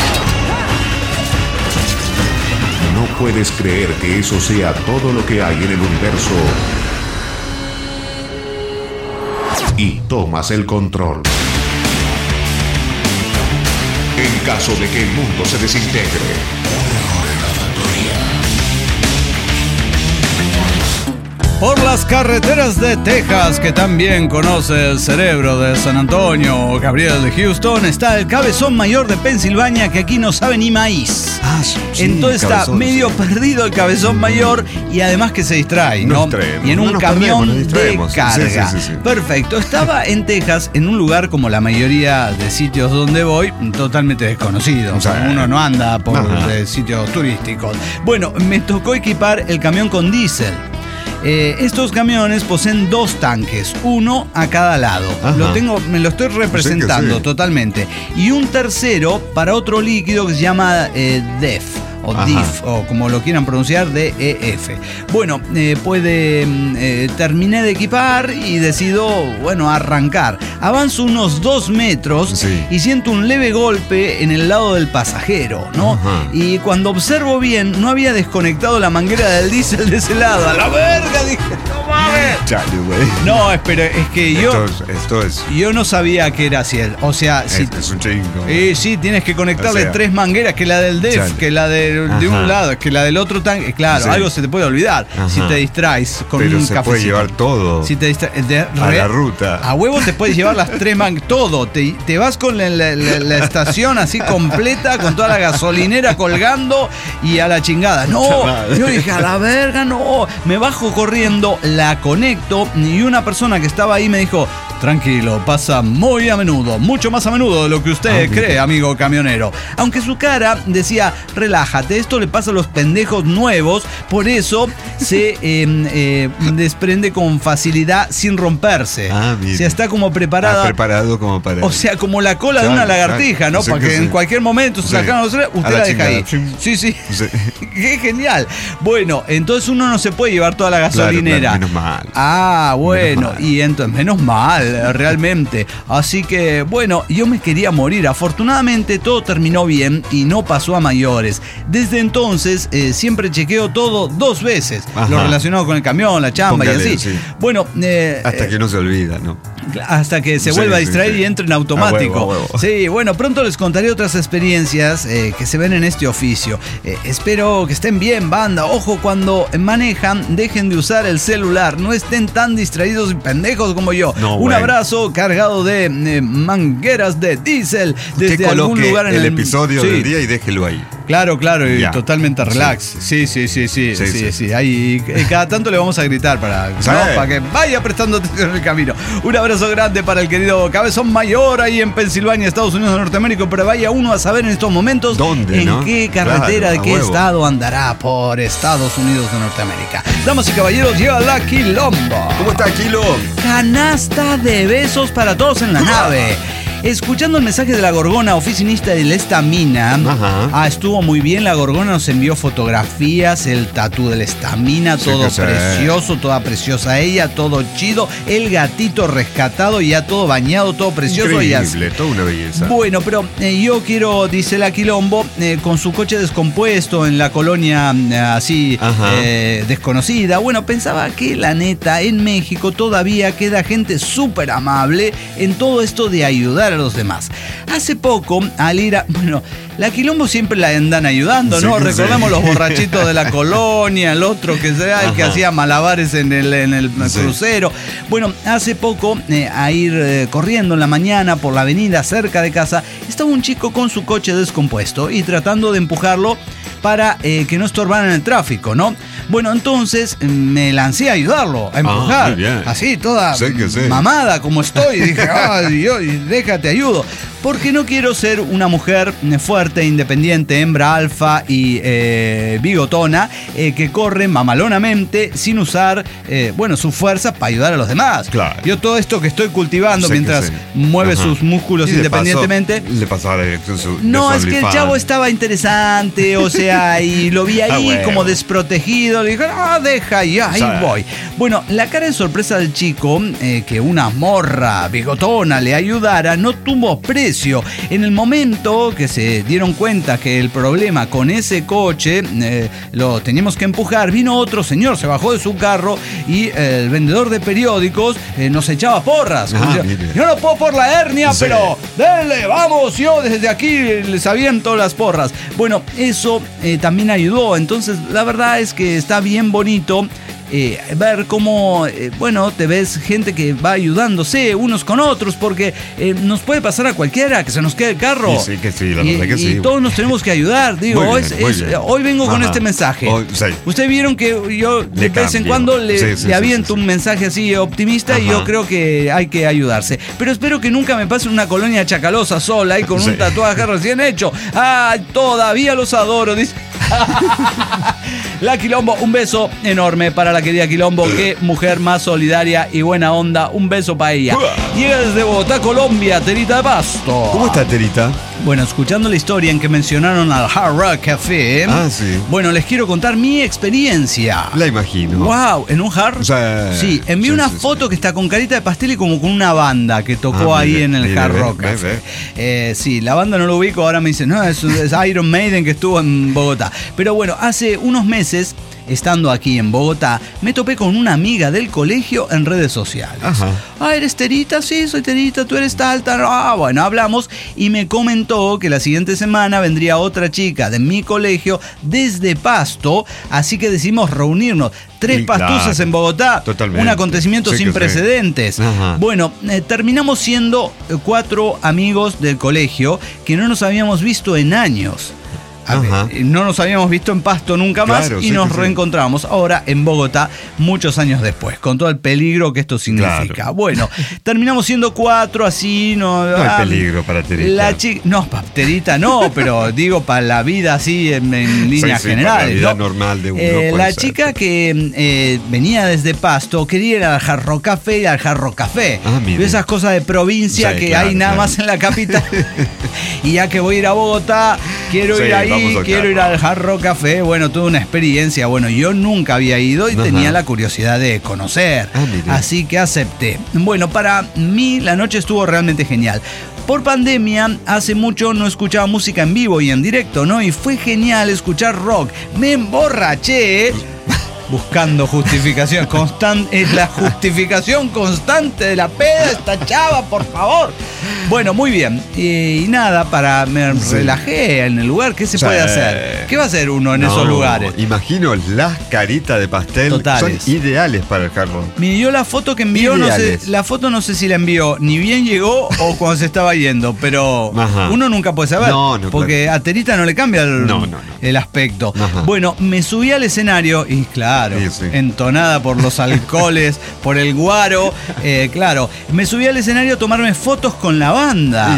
No puedes creer que eso sea todo lo que hay en el universo. Y tomas el control. En caso de que el mundo se desintegre. Por las carreteras de Texas, que también conoce el cerebro de San Antonio, Gabriel de Houston, está el Cabezón Mayor de Pensilvania, que aquí no sabe ni maíz. Entonces está medio perdido el Cabezón Mayor, y además que se distrae, ¿no? Y en un camión de carga. Sí. Perfecto. Estaba en Texas, en un lugar como la mayoría de sitios donde voy, totalmente desconocido. Uno no anda por sitios turísticos. Bueno, me tocó equipar el camión con diésel. Estos camiones poseen 2 tanques, uno a cada lado. Me lo estoy representando totalmente. Y un tercero para otro líquido que se llama DEF. O DIF, o como lo quieran pronunciar, DEF. Bueno, terminé de equipar y decido, arrancar. Avanzo unos 2 metros y siento un leve golpe en el lado del pasajero, ¿no? Y cuando observo bien, no había desconectado la manguera del diésel de ese lado. ¡A la verga! Dije, ¡no ¡Dale! Chale, güey. No, pero es que Esto es. yo no sabía que era así. O sea, si, Es un chingo. sí, tienes que conectarle O sea, 3 mangueras, que la del DEF, chale. que la de un Ajá. lado, que la del otro tanque. Claro, Sí. algo se te puede olvidar Ajá. si te distraes con Pero un se cafecito. puede llevar todo. Si te distraes a la ruta. A huevo te puedes llevar las 3 mangueras, todo. Te vas con la estación así completa, con toda la gasolinera colgando y a la chingada. No, Puta madre. yo dije, a la verga, no. Me bajo corriendo, la conecto y una persona que estaba ahí me dijo, tranquilo, pasa muy a menudo, mucho más a menudo de lo que usted cree, amigo camionero. Aunque su cara decía, relájate, esto le pasa a los pendejos nuevos, por eso se desprende con facilidad sin romperse. Mire. O sea, está como preparada. Preparado como para. O sea, como la cola de una Claro, lagartija, claro. ¿no? Sí, Para que que sí. en cualquier momento se Sí. sacan los usted A la la deja ahí. chingada. Sí, sí. Sí. Qué genial. Bueno, entonces uno no se puede llevar toda la gasolinera. Claro, menos mal. Bueno, Menos mal. y entonces, menos mal, realmente. Así que, bueno, yo me quería morir. Afortunadamente todo terminó bien y no pasó a mayores. Desde entonces siempre chequeo todo 2 veces. Ajá. Lo relacionado con el camión, la chamba Póngale, y así. sí. Bueno, Hasta que no se olvida, ¿no? hasta que se Sí, vuelva a sí, distraer sí. y entre en automático. A huevo. Sí, bueno, pronto les contaré otras experiencias que se ven en este oficio. Espero que estén bien, banda. Ojo, cuando manejan, dejen de usar el celular. No estén tan distraídos y pendejos como yo. No, Un bueno. abrazo cargado de mangueras de diésel desde Usted algún coloque lugar en el episodio Sí. del día y déjelo ahí. Claro, y Ya. totalmente relax. Sí. Sí. Ahí, cada tanto le vamos a gritar para que vaya prestando atención en el camino. Un abrazo grande para el querido Cabezón Mayor ahí en Pensilvania, Estados Unidos de Norteamérica. Pero vaya uno a saber en estos momentos ¿Dónde, en no? qué carretera, Claro, de a qué huevo. estado andará por Estados Unidos de Norteamérica. Damas y caballeros, llega la Quilombo. ¿Cómo está, Kilo? Canasta de besos para todos en la nave. Escuchando el mensaje de la Gorgona, oficinista del Estamina. Ajá. Estuvo muy bien. La Gorgona nos envió fotografías, el tatú del Estamina, Sí, todo que sí. precioso, toda preciosa ella, todo chido. El gatito rescatado, ya todo bañado, todo precioso. Y así. Increíble, toda una belleza. Bueno, pero yo quiero, dice la Quilombo, con su coche descompuesto en la colonia así Ajá. desconocida. Bueno, pensaba que la neta, en México todavía queda gente súper amable en todo esto de ayudar a los demás. Hace poco, al ir a... Bueno, la Quilombo siempre la andan ayudando, ¿no? Sí, Recordamos sí. los borrachitos de la colonia, el otro que sea el que Ajá. hacía malabares en el Sí. crucero. Bueno, hace poco, a ir corriendo en la mañana por la avenida cerca de casa, estaba un chico con su coche descompuesto y tratando de empujarlo para que no estorbaran el tráfico, ¿no? Bueno, entonces me lancé a ayudarlo, a empujar. muy bien. Así, toda Sí que sí. mamada como estoy. Y dije, ay, Dios, déjate, ayudo. Porque no quiero ser una mujer fuerte, independiente, hembra alfa y bigotona, que corre mamalonamente sin usar, su fuerza para ayudar a los demás. Claro. Yo todo esto que estoy cultivando Sé que mientras sí. mueve Ajá. sus músculos Y de independientemente. paso, le pasaba la dirección No, es que el chavo estaba interesante, o sea, y lo vi ahí bueno. como desprotegido. Le dije, deja, y ahí Sí. voy. Bueno, la cara de sorpresa del chico, que una morra bigotona le ayudara, no tuvo precio. En el momento que se dieron cuenta que el problema con ese coche lo teníamos que empujar, vino otro señor, se bajó de su carro y el vendedor de periódicos nos echaba porras. Ah, Decía, mire. yo no puedo por la hernia, Sí. pero dele, vamos, yo desde aquí les aviento las porras. Bueno, eso también ayudó. Entonces, la verdad es que está bien bonito ver cómo, te ves gente que va ayudándose unos con otros, porque nos puede pasar a cualquiera que se nos quede el carro. Sí, que sí, la verdad que sí. Y todos nos tenemos que ayudar. Digo, Muy bien, muy bien. hoy vengo con Ajá. este mensaje. Sí. Ustedes vieron que yo de Le vez en cambio. cuando le Sí, aviento sí. un mensaje así optimista y Ajá. yo creo que hay que ayudarse. Pero espero que nunca me pase en una colonia chacalosa sola y con Sí. un tatuaje recién hecho. ¡Ay, todavía los adoro! Dice. La Quilombo, un beso enorme para la querida Quilombo. Qué mujer más solidaria y buena onda. Un beso para ella. Llega desde Bogotá, Colombia, Terita de Pasto. ¿Cómo está, Terita? Bueno, escuchando la historia en que mencionaron al Hard Rock Café. Ah, sí. Bueno, les quiero contar mi experiencia. La imagino. Wow, en un hard. O sea, sí, envié sí, una sí, foto que está con carita de pastel y como con una banda que tocó ahí mire, en el mire, Hard ve, Rock ve, Café. Sí, la banda no lo ubico, ahora me dicen, no, es Iron Maiden que estuvo en Bogotá. Pero bueno, hace unos meses estando aquí en Bogotá, me topé con una amiga del colegio en redes sociales. Ajá. ¿Eres Terita? Sí, soy Terita, tú eres tal. Bueno, hablamos y me comentó que la siguiente semana vendría otra chica de mi colegio desde Pasto, así que decidimos reunirnos. 3 pastuzas, claro, en Bogotá, totalmente. Un acontecimiento sin precedentes. Bueno, terminamos siendo 4 amigos del colegio que no nos habíamos visto en años. No nos habíamos visto en Pasto nunca más, claro, y nos reencontramos ahora en Bogotá muchos años después, con todo el peligro que esto significa. Claro. Bueno, terminamos siendo 4 así. No hay peligro para Terita. No, para Terita no, pero digo para la vida así en líneas generales. Para la vida normal de uno. La chica que venía desde Pasto quería ir al Hard Rock Café y al Hard Rock Café. Esas cosas de provincia que hay nada más en la capital. Y ya que voy a ir a Bogotá, quiero ir ahí. Quiero ir al Hard Rock Café. Bueno, tuve una experiencia. Bueno, yo nunca había ido y tenía la curiosidad de conocer. Así que acepté. Bueno, para mí la noche estuvo realmente genial. Por pandemia, hace mucho no escuchaba música en vivo y en directo, ¿no? Y fue genial escuchar rock. Me emborraché. Buscando justificación constante. Es la justificación constante de la peda esta chava, por favor. Bueno, muy bien. Y nada, me relajé en el lugar. ¿Qué se puede hacer? ¿Qué va a hacer uno en esos lugares? Imagino las caritas de pastel. Totales. Son ideales para el hard rock. Mire, yo la foto que envió, no sé si la envió ni bien llegó o cuando se estaba yendo, pero uno nunca puede saber. Porque a Terita no le cambia el aspecto. Bueno, me subí al escenario y claro, entonada por los alcoholes, por el guaro, claro, me subí al escenario a tomarme fotos con la banda.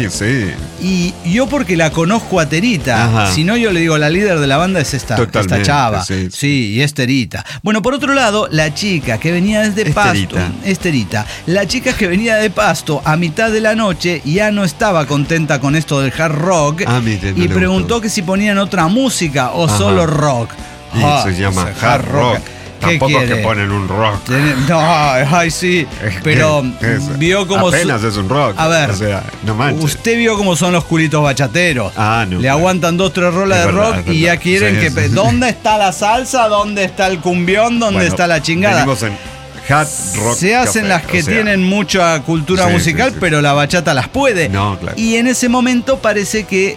Y yo porque la conozco a Terita, si no yo le digo, la líder de la banda es esta chava. Sí, y es Terita. Bueno, por otro lado, la chica que venía desde Pasto, es Terita. La chica que venía de Pasto a mitad de la noche ya no estaba contenta con esto del hard rock y preguntó que si ponían otra música o solo rock. Y se llama hard rock. Tampoco es que ponen un rock. No, sí. Pero vio cómo apenas es un rock. A ver, o sea, no manches. Usted vio cómo son los culitos bachateros. Le aguantan 2, 3 rolas de rock y ya quieren que... ¿Dónde está la salsa? ¿Dónde está el cumbión? ¿Dónde está la chingada? Venimos en hard rock. Se hacen las que tienen mucha cultura musical, pero la bachata las puede. No, claro. Y en ese momento parece que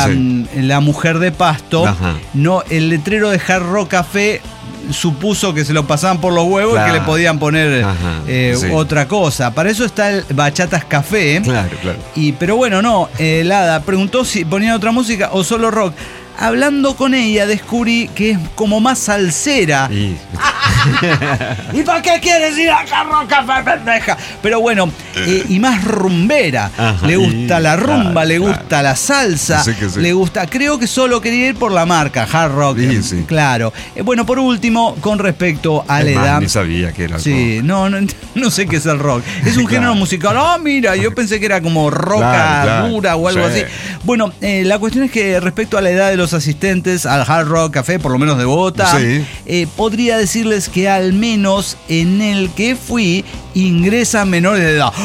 la mujer de Pasto, el letrero de Hard Rock Café supuso que se lo pasaban por los huevos y que le podían poner otra cosa. Para eso está el Bachatas Café. Claro. Pero bueno, no. Lada preguntó si ponían otra música o solo rock. Hablando con ella descubrí que es como más salsera. ¿Y para qué quieres ir a Hard Café, pendeja? Pero bueno, y más rumbera. Le gusta la rumba, le gusta la salsa, le gusta. Creo que solo quería ir por la marca Hard Rock. Claro. Bueno, por último, con respecto a la edad. Ni sabía que era el rock. No sé qué es el rock. Es un género musical. Mira, yo pensé que era como roca dura o algo así. Bueno, la cuestión es que respecto a la edad de los asistentes al Hard Rock Café, por lo menos de Bogotá, podría decirles que al menos en el que fui ingresan menores de edad.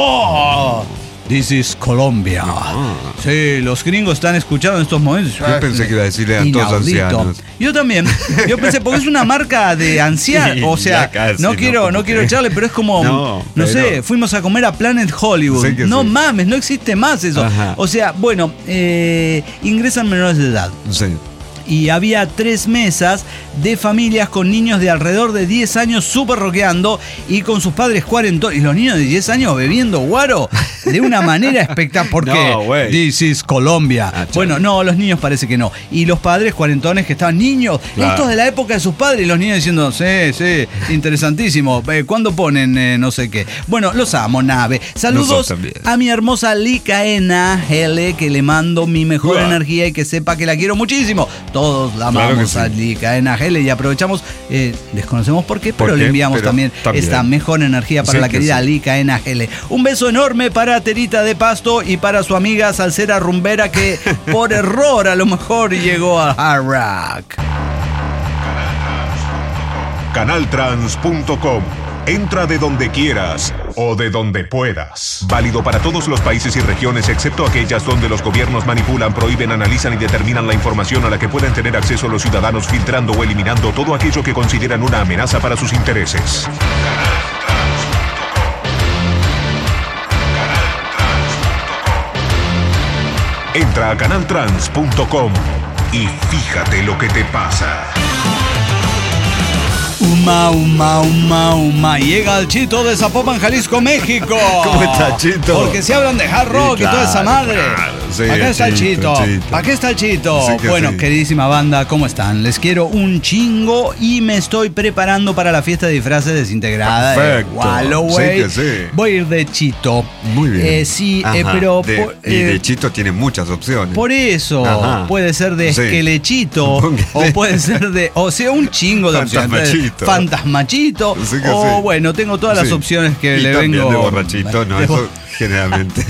This is Colombia. Sí, los gringos están escuchando en estos momentos. Yo pensé que iba a decirle a todos ancianos. Yo también. Yo pensé, porque es una marca de ancianos. O sea, no quiero echarle, pero es como, no sé, fuimos a comer a Planet Hollywood. No mames, no existe más eso. O sea, bueno, ingresan menores de edad. Y había 3 mesas de familias con niños de alrededor de 10 años súper rockeando y con sus padres cuarentones. Y los niños de 10 años bebiendo guaro de una manera espectacular. Porque this is Colombia. Bueno, no, los niños parece que no. Y los padres cuarentones que estaban niños, estos de la época de sus padres, y los niños diciendo, sí, interesantísimo. ¿Cuándo ponen no sé qué? Bueno, los amo, nave. Saludos a mi hermosa Licaena L, que le mando mi mejor energía y que sepa que la quiero muchísimo. Todos la amamos a Licaena L y aprovechamos, desconocemos por qué, pero le enviamos también esta mejor energía para la querida Licaena L. Un beso enorme para Terita de Pasto y para su amiga salsera rumbera que por error a lo mejor llegó a Hard Rock. Canaltrans.com Entra de donde quieras o de donde puedas. Válido para todos los países y regiones excepto aquellas donde los gobiernos manipulan, prohíben, analizan y determinan la información a la que pueden tener acceso los ciudadanos, filtrando o eliminando todo aquello que consideran una amenaza para sus intereses. Entra a canaltrans.com y fíjate lo que te pasa. Llega el Chito de Zapopan, Jalisco, México. ¿Cómo está, Chito? Porque se hablan de hard rock y toda esa madre. Sí, Acá está el Chito. Aquí está el Chito. Sí, bueno, sí. queridísima banda, ¿cómo están? Les quiero un chingo y me estoy preparando para la fiesta de disfraces desintegrada. Perfecto. De Walloway. Sí que sí. Voy a ir de Chito. Muy bien. Sí, Ajá. pero... Y de Chito tiene muchas opciones. Por eso, Ajá. puede ser de Sí. esquelechito, o puede ser de, o sea, un chingo de opciones. Fantasmachito. Fantasmachito, Sí que o sí. bueno, tengo todas las Sí. opciones que Y le también vengo. de borrachito, no, de eso generalmente.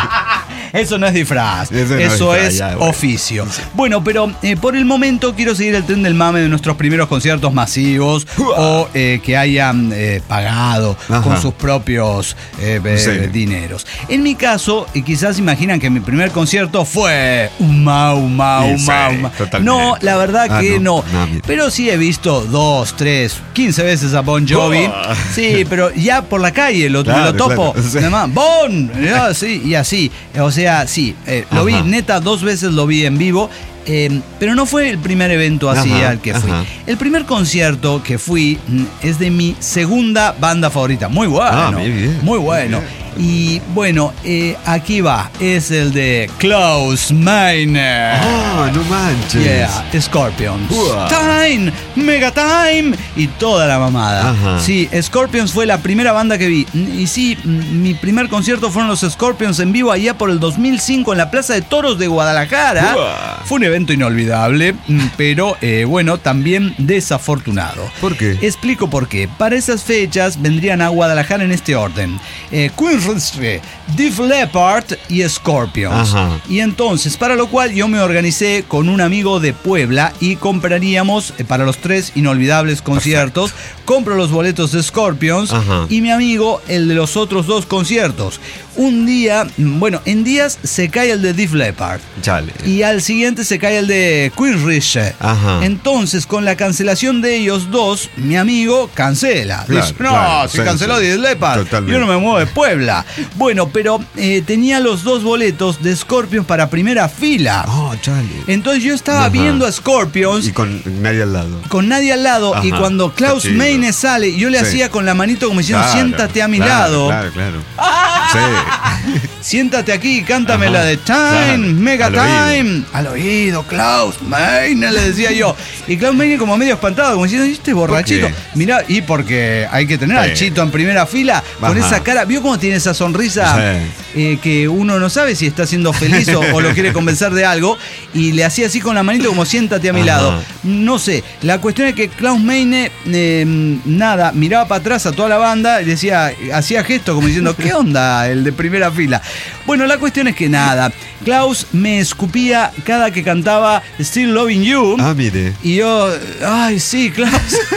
Eso no es disfraz, Eso no eso es es disfraz, ya, bueno. oficio. Bueno, pero por el momento quiero seguir el tren del mame de nuestros primeros conciertos masivos o que hayan pagado Ajá. con sus propios Sí. dineros. En mi caso, quizás imaginan que mi primer concierto fue Uma. Totalmente. No, la verdad que no. mira. Pero sí he visto 2, 3, 15 veces a Bon Jovi. Buah. Sí, pero ya por la calle me Claro, lo topo. claro, sí. Además, Bon, ya, sí, y así. O sea, sí, lo vi, Ajá. neta, 2 veces lo vi en vivo. Pero no fue el primer evento así Ajá, al que fui. ajá. El primer concierto que fui es de mi segunda banda favorita. Muy bueno. muy bien, Muy muy bueno. bien. Y bueno, aquí va. Es el de Klaus Meine. No manches. Yeah, Scorpions. Uah. Time, Mega Time y toda la mamada. Ajá. Sí, Scorpions fue la primera banda que vi. Y sí, mi primer concierto fueron los Scorpions en vivo allá por el 2005 en la Plaza de Toros de Guadalajara. Uah. Fue un evento inolvidable, pero bueno, también desafortunado. ¿Por qué? Explico por qué. Para esas fechas vendrían a Guadalajara en este orden: Queen Ridge, Def Leppard y Scorpions. Ajá. Y entonces, para lo cual yo me organicé con un amigo de Puebla y compraríamos para los 3 inolvidables conciertos. Compro los boletos de Scorpions. Ajá. Y mi amigo el de los otros 2 conciertos. Un día, bueno, en días se cae el de Def Leppard. Chale. Y al siguiente se cae el de Queen Ridge. Ajá. Entonces, con la cancelación de ellos 2, mi amigo cancela. Claro, Dice, no, claro, si sí, canceló sí. Def Leppard, Totalmente. yo no me muevo de Puebla. Bueno, pero tenía los 2 boletos de Scorpions para primera fila. Chale. Entonces yo estaba Ajá. viendo a Scorpions Y con nadie al lado. con nadie al lado. Ajá, Y cuando Klaus está chido. Meine sale, yo le Sí. hacía con la manito como diciendo, Claro, siéntate a mi claro, lado. Claro. Sí. Siéntate aquí y cántame Ajá, la de Time, claro, Mega al Time. Al oído, Klaus Meine, le decía yo. Y Klaus Meine como medio espantado, como diciendo, este borrachito. qué? Mirá, y porque hay que tener al Sí. Chito en primera fila, con Ajá. esa cara. ¿Vio cómo tiene esa sonrisa? Que uno no sabe si está siendo feliz o lo quiere convencer de algo. Y le hacía así con la manito como siéntate a mi Ajá. lado. No sé, la cuestión es que Klaus Meine, nada, miraba para atrás a toda la banda y decía, hacía gesto como diciendo, ¿qué onda el de primera fila? Bueno, la cuestión es que nada, Klaus me escupía cada que cantaba Still Loving You. Mire. Y yo, ay, sí, Klaus.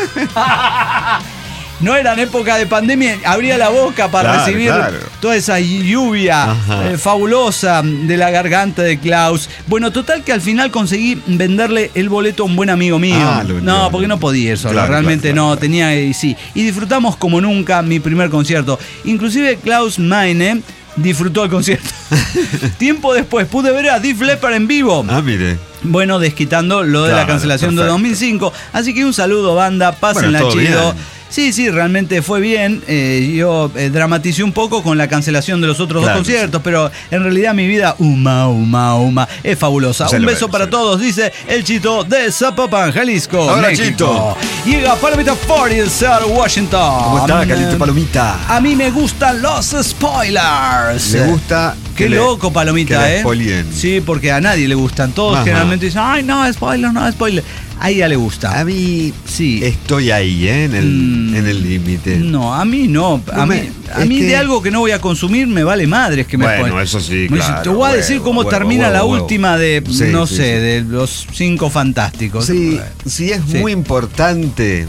No era en época de pandemia, abría la boca para Claro, recibir claro. toda esa lluvia Ajá. fabulosa de la garganta de Klaus. Bueno, total que al final conseguí venderle el boleto a un buen amigo mío. Lo No, entiendo. porque no podía ir solo, Claro, realmente claro, no, claro. tenía y sí. Y disfrutamos como nunca mi primer concierto. Inclusive Klaus Meine disfrutó el concierto. Tiempo después pude ver a Def Leppard en vivo. Mire. Bueno, desquitando lo de la Claro, cancelación de perfecto. 2005. Así que un saludo, banda. Pásenla Bueno, todo chido. bien. Sí, realmente fue bien. Yo dramaticé un poco con la cancelación de los otros Claro, dos conciertos, pero en realidad mi vida, es fabulosa. Se Un lo beso ve, para se lo ve. todos, dice el Chito de Zapopan, Jalisco, Ahora, México. Llega Palomita 40, Seattle, Washington. ¿Cómo está, Calito Palomita? A mí me gustan los spoilers. Le gusta. Qué que le- loco, Palomita, que le spoileen. Sí, porque a nadie le gustan. Todos Ajá. generalmente dicen, ay, no, spoiler, no, spoiler. A ella le gusta. A mí sí. Estoy ahí, en el límite. No, a mí no. A mí de algo que no voy a consumir me vale madres que me bueno, ponen. Eso sí, me claro. Te voy a decir cómo termina la última de, de los 5 Fantásticos. Sí, si es muy importante,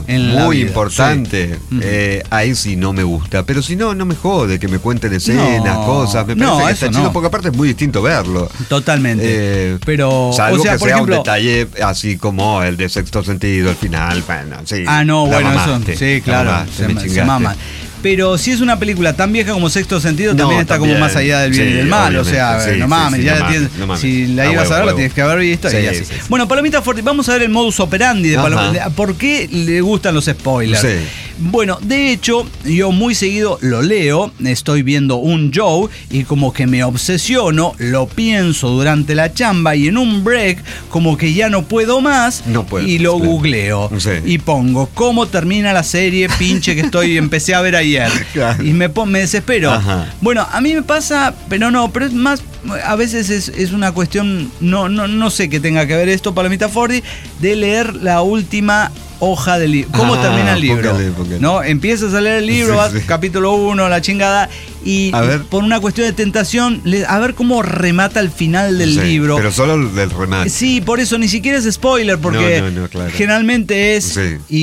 ahí sí no me gusta. Pero si no, no me jode que me cuenten escenas, cosas. Me parece que está chido, porque aparte es muy distinto verlo. Totalmente. Pero, salvo que por sea ejemplo, un detalle así como el de Sexto Sentido, el final. Bueno, sí. Eso, sí, claro, se maman. Pero si es una película tan vieja como Sexto Sentido, también está como más allá del bien y del mal. O sea, no mames, si la ibas a ver, la tienes que haber visto. Y así. Bueno, Palomita Forti, vamos a ver el modus operandi de Palomita. ¿Por qué le gustan los spoilers? Sí. Bueno, de hecho, yo muy seguido lo leo, estoy viendo un Joe y como que me obsesiono, lo pienso durante la chamba y en un break como que ya no puedo más y lo googleo. Sí. Y pongo cómo termina la serie pinche que empecé a ver ayer. Claro. Y me desespero. Ajá. Bueno, a mí me pasa, pero es más, a veces es una cuestión, no sé qué tenga que ver esto, Palomita Forti, de leer la última hoja del libro. ¿Cómo termina el libro? Póngale. ¿No? Empiezas a leer el libro, vas capítulo 1, la chingada, y por una cuestión de tentación, a ver cómo remata el final del libro. Pero solo el remate. Sí, por eso ni siquiera es spoiler, porque claro. generalmente es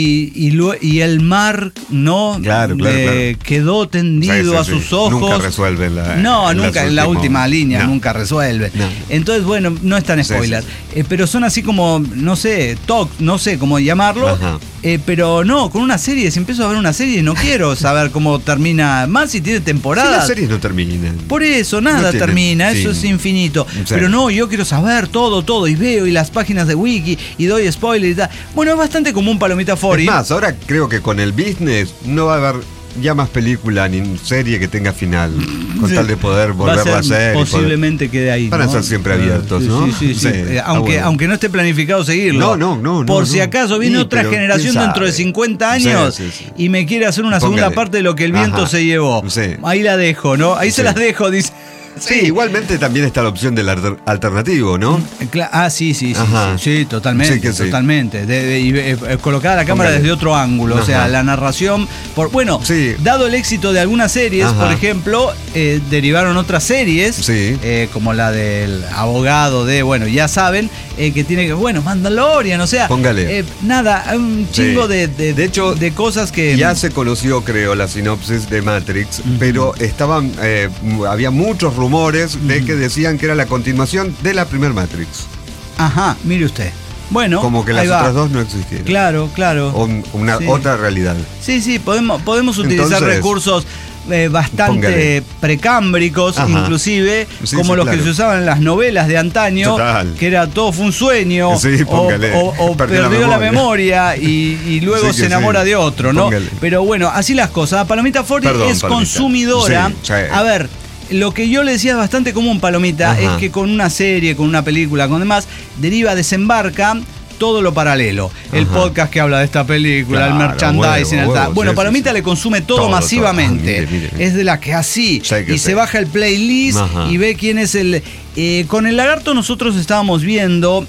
y el mar, ¿no? Claro. Quedó tendido a sus ojos. Nunca resuelve nunca en la última línea, nunca resuelve. No. Entonces, bueno, no es tan spoiler. Pero son así como, no sé cómo llamarlo. Ajá. Pero no, con una serie, si empiezo a ver una serie, no quiero saber cómo termina, más si tiene temporada. Las series no terminan. Por eso, nada termina, eso es infinito. Sí. Pero no, yo quiero saber todo, y veo, y las páginas de Wiki, y doy spoilers y tal. Bueno, es bastante común, Palomita Forti. Es más, ahora creo que con el business no va a haber ya más película ni serie que tenga final, con tal de poder volverla a hacer. Posiblemente quede ahí. Van a ser siempre abiertos, ¿no? Sí. Aunque no esté planificado seguirlo. No. Por si acaso viene otra generación dentro de 50 años y me quiere hacer una segunda parte de lo que el viento se llevó. Sí. Ahí la dejo, ¿no? Ahí se las dejo, dice. Sí, igualmente también está la opción del alternativo, ¿no? Sí, totalmente. Totalmente. Y colocada la cámara desde otro ángulo. O sea, la narración. Dado el éxito de algunas series, por ejemplo, derivaron otras series, como la del abogado ya saben, que tiene que, Mandalorian, o sea, un chingo de hecho, de cosas que. Ya se conoció, creo, la sinopsis de Matrix, pero había muchos rumores de que decían que era la continuación de la primer Matrix. Ajá, mire usted. Bueno, como que las otras dos no existieron. Claro. O otra realidad. Sí, podemos utilizar recursos bastante precámbricos, inclusive, como los que se usaban en las novelas de antaño, que era todo fue un sueño, o perdió la memoria y luego se enamora de otro, ¿no? Póngale. Pero bueno, así las cosas. Palomita Forti consumidora. A ver, lo que yo le decía es bastante común, Palomita, es que con una serie, con una película, con demás, desembarca todo lo paralelo. El podcast que habla de esta película, el merchandising, Palomita le consume todo masivamente. Mire. Es de la que así. Se baja el playlist y ve quién es el. Con el Lagarto nosotros estábamos viendo,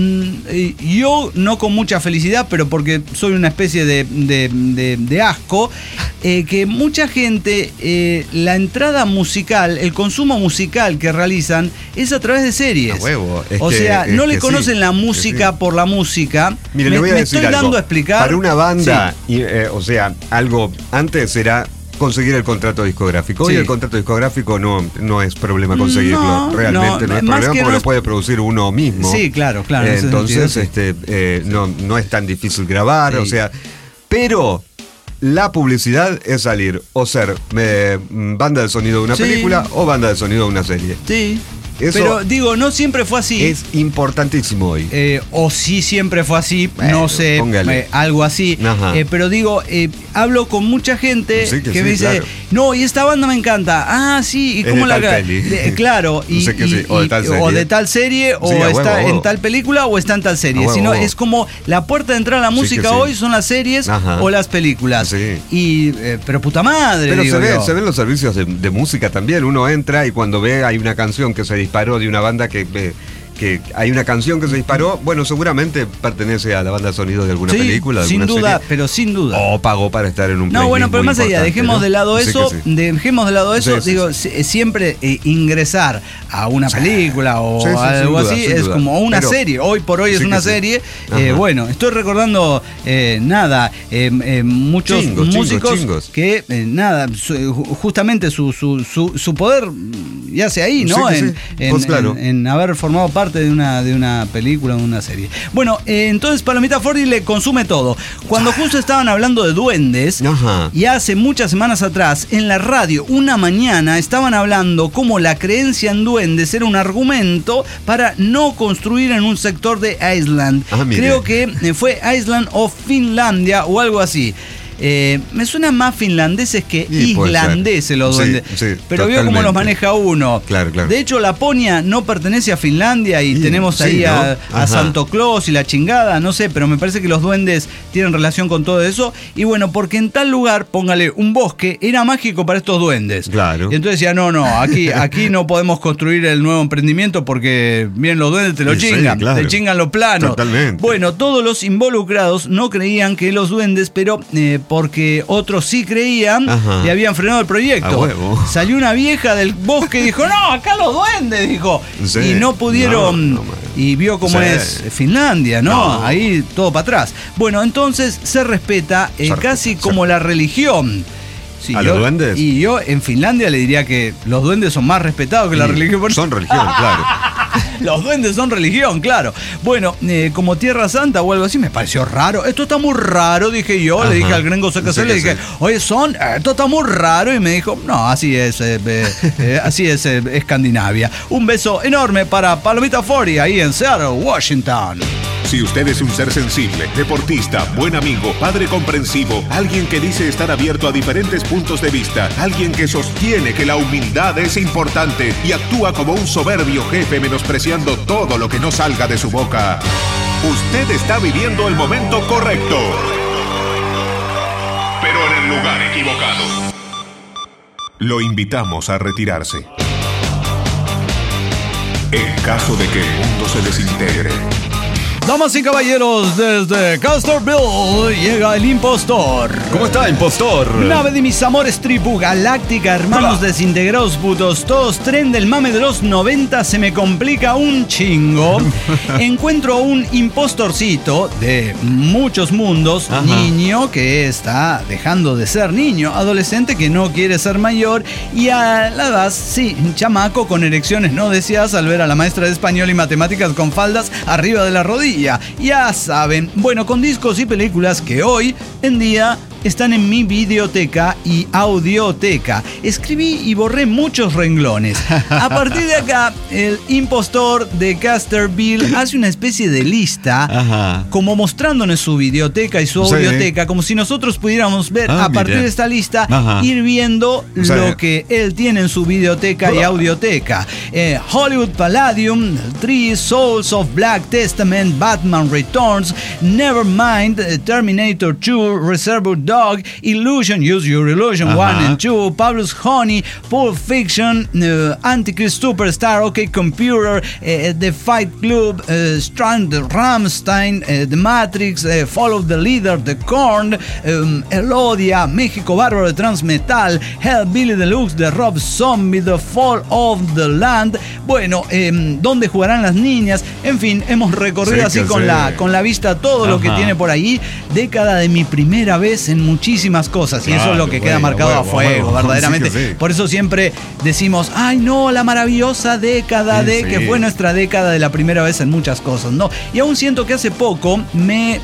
yo no con mucha felicidad, pero porque soy una especie de asco, que mucha gente, la entrada musical, el consumo musical que realizan es a través de series. No le conocen la música por la música. Mire, le voy a decir estoy algo. Dando a explicar. Para una banda, algo antes era conseguir el contrato discográfico. Hoy el contrato discográfico no es problema conseguirlo. Realmente no es problema porque lo puede producir uno mismo. Sí, claro. Entonces, no es tan difícil grabar, pero la publicidad es salir o ser banda de sonido de una película o banda de sonido de una serie. Sí. Pero digo, no siempre fue así. Es importantísimo hoy. O sí siempre fue así, no sé, algo así. Pero digo, hablo con mucha gente que me dice, no, y esta banda me encanta. Ah, sí, ¿y cómo la claro, o de tal serie, o está en tal película, o está en tal serie. Sino es como la puerta de entrada a la música hoy son las series o las películas. Pero puta madre. Pero se ven los servicios de música también. Uno entra y cuando ve hay una canción que se disparó de una banda que que hay una canción que se disparó, bueno, seguramente pertenece a la banda de sonido de alguna película, de sin alguna duda, serie, pero sin duda. o pagó para estar en un No, bueno, pero más allá, dejemos de lado eso, digo, siempre ingresar a una película o algo así es como una serie. Hoy por hoy es una serie. Bueno, estoy recordando muchos músicos que justamente su poder yace ahí, ¿no? En haber formado parte de una película o una serie. Bueno, entonces Palomita Forti le consume todo. Cuando justo estaban hablando de duendes, y hace muchas semanas atrás, en la radio, una mañana, estaban hablando cómo la creencia en duendes era un argumento para no construir en un sector de Island. Creo que fue Island o Finlandia o algo así. Me suenan más finlandeses que islandeses los duendes. Pero veo cómo los maneja uno. Claro. De hecho, Laponia no pertenece a Finlandia y tenemos ahí a Santo Claus y la chingada, no sé, pero me parece que los duendes tienen relación con todo eso. Y bueno, porque en tal lugar, póngale un bosque, era mágico para estos duendes. Claro. Y entonces decía, aquí no podemos construir el nuevo emprendimiento porque vienen los duendes, te lo chingan, te chingan los planos. Totalmente. Bueno, todos los involucrados no creían que los duendes, pero porque otros sí creían, le habían frenado el proyecto. Salió una vieja del bosque y dijo, no, acá los duendes, dijo. Y no pudieron, y vio cómo es Finlandia, ¿no? Ahí todo para atrás. Bueno, entonces se respeta casi como la religión. ¿A los duendes? Y yo en Finlandia le diría que los duendes son más respetados que la religión. Son religión, claro. Los duendes son religión, claro. Bueno, como Tierra Santa o algo así, me pareció raro. Esto está muy raro, dije yo. Le dije al gringo CKC, le dije, oye, esto está muy raro. Y me dijo, no, así es Escandinavia. Un beso enorme para Palomita Forti, ahí en Seattle, Washington. Si usted es un ser sensible, deportista, buen amigo, padre comprensivo, alguien que dice estar abierto a diferentes puntos de vista, alguien que sostiene que la humildad es importante y actúa como un soberbio jefe menospreciando todo lo que no salga de su boca, usted está viviendo el momento correcto, pero en el lugar equivocado. Lo invitamos a retirarse. En caso de que el mundo se desintegre. Damas y caballeros, desde Casterville llega el impostor. ¿Cómo está, impostor? Nave de mis amores, tribu galáctica, hermanos desintegrados putos, todos tren del mame de los 90, se me complica un chingo. Encuentro un impostorcito de muchos mundos, niño que está dejando de ser niño, adolescente que no quiere ser mayor y a la edad, chamaco con erecciones no deseadas al ver a la maestra de español y matemáticas con faldas arriba de la rodilla. Ya saben, bueno, con discos y películas que hoy en día están en mi videoteca y audioteca. Escribí y borré muchos renglones. A partir de acá, el impostor de Casterville hace una especie de lista, como mostrándonos su videoteca y su audioteca, como si nosotros pudiéramos ver a partir de esta lista, ir viendo lo que él tiene en su videoteca y audioteca. Hollywood Palladium, Three Souls of Black Testament, Batman Returns, Nevermind, Terminator 2, Reservoir Dog, Illusion, Use Your Illusion 1 and 2, Pablo's Honey, Pulp Fiction, Antichrist Superstar, OK Computer, The Fight Club, Strand, Rammstein, The Matrix, Follow the Leader, The Korn, Elodia, México Bárbaro de Transmetal, Hellbilly Deluxe de Rob Zombie, The Fall of the Land. Bueno, ¿dónde jugarán las niñas? En fin, hemos recorrido así con la vista todo lo que tiene por ahí. Década de mi primera vez en muchísimas cosas, y eso es lo que queda marcado a fuego, verdaderamente. Por eso siempre decimos, ay no, la maravillosa década que fue nuestra década de la primera vez en muchas cosas, ¿no? Y aún siento que hace poco me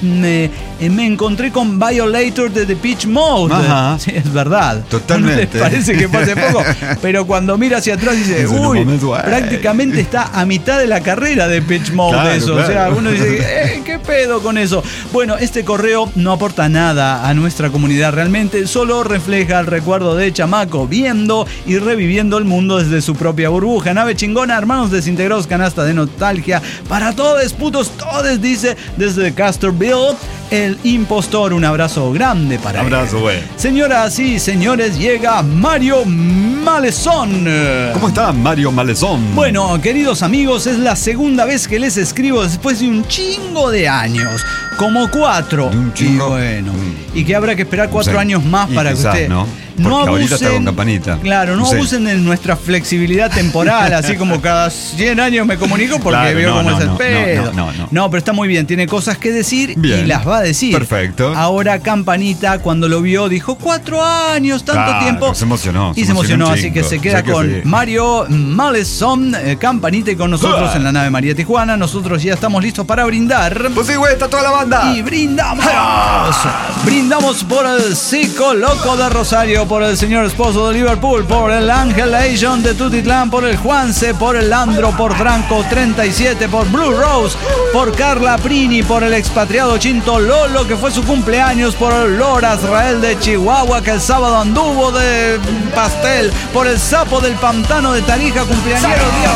encontré con Violator de Depeche Mode. Sí, es verdad. Totalmente. ¿No les parece que fue hace poco? Pero cuando mira hacia atrás dice, uy, prácticamente está a mitad de la carrera de Depeche Mode, eso. Claro. O sea, uno dice, ¿qué pedo con eso? Bueno, este correo no aporta nada a nuestra comunidad realmente, solo refleja el recuerdo de chamaco viendo y reviviendo el mundo desde su propia burbuja. Nave chingona, hermanos desintegrados, canasta de nostalgia para todos, putos todes, dice desde Casterville. el impostor. Un abrazo grande para él. Abrazo, güey. Señoras y señores, llega Mario Malezón. ¿Cómo está Mario Malezón? Bueno, queridos amigos, es la segunda vez que les escribo después de un chingo de años. Como 4. Un chingo. Y bueno, y que habrá que esperar 4 años más y para que quizás, usted... ¿no? No Porque ahorita abusen, está con Campanita. Claro, no Sí. abusen de nuestra flexibilidad temporal, así como cada 100 años me comunico porque Claro, veo cómo es el pedo. no. No, pero está muy bien, tiene cosas que decir Bien. y las va a decir. Perfecto. Ahora Campanita, cuando lo vio, dijo 4 años, tanto Claro, tiempo. se emocionó. Y se emocionó, un así chingo. que se queda Sé que con sí. Mario Malezón, Campanita, y con nosotros ¡Ah! en la nave María Tijuana. Nosotros ya estamos listos para brindar. Pues sí, güey, está toda la banda. Y brindamos. Brindamos por el Psico Loco de Rosario, por el señor esposo de Liverpool, por el Ángel Asian de Tutitlán, por el Juanse, por el Landro, por Franco 37, por Blue Rose, por Carla Prini, por el expatriado Chinto Lolo, que fue su cumpleaños, por el Lora Israel de Chihuahua, que el sábado anduvo de pastel, por el Sapo del Pantano de Tarija, cumpleañero día.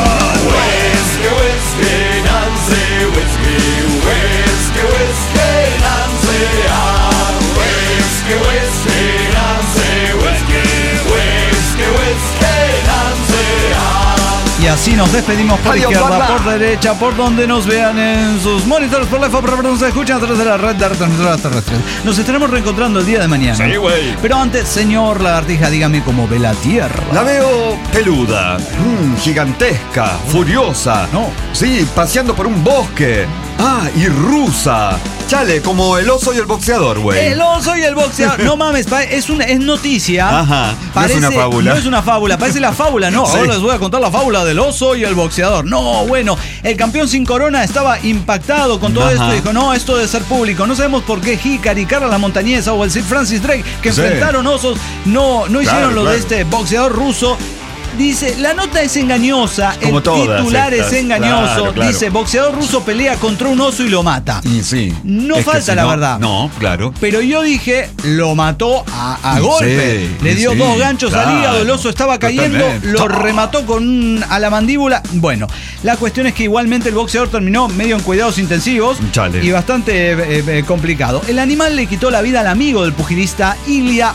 Y así nos despedimos por Adiós, izquierda, banda. por derecha, por donde nos vean en sus monitores, por la FAP, pero nos escuchan a través de la red de retransmisoras terrestres. Nos estaremos reencontrando el día de mañana. Sí, güey. Pero antes, señor Lagartija, dígame cómo ve la Tierra. La veo peluda, gigantesca, furiosa. No. Sí, paseando por un bosque. Ah, y rusa. Chale, como el oso y el boxeador, güey. El oso y el boxeador. No mames, es noticia. Ajá, no es una fábula. No es una fábula, parece la fábula. No, Sí. ahora les voy a contar la fábula del oso y el boxeador. No, bueno, el campeón sin corona estaba impactado con todo Ajá. esto. Dijo, no, esto debe ser público. No sabemos por qué Hikari, Carla la Montañesa o el Sir Francis Drake, que Sí. enfrentaron osos, no hicieron lo claro. de este boxeador ruso. Dice, la nota es engañosa, Como el todas titular estas. es engañoso. Claro. Dice, boxeador ruso pelea contra un oso y lo mata. Y sí. No Es que falta si la no- verdad. No, claro. Pero yo dije, lo mató a Sí, golpe. Le dio sí, 2 ganchos al claro, hígado, el oso estaba cayendo, totalmente. lo remató a la mandíbula. Bueno, la cuestión es que igualmente el boxeador terminó medio en cuidados intensivos Chale. y bastante complicado. El animal le quitó la vida al amigo del pugilista Ilya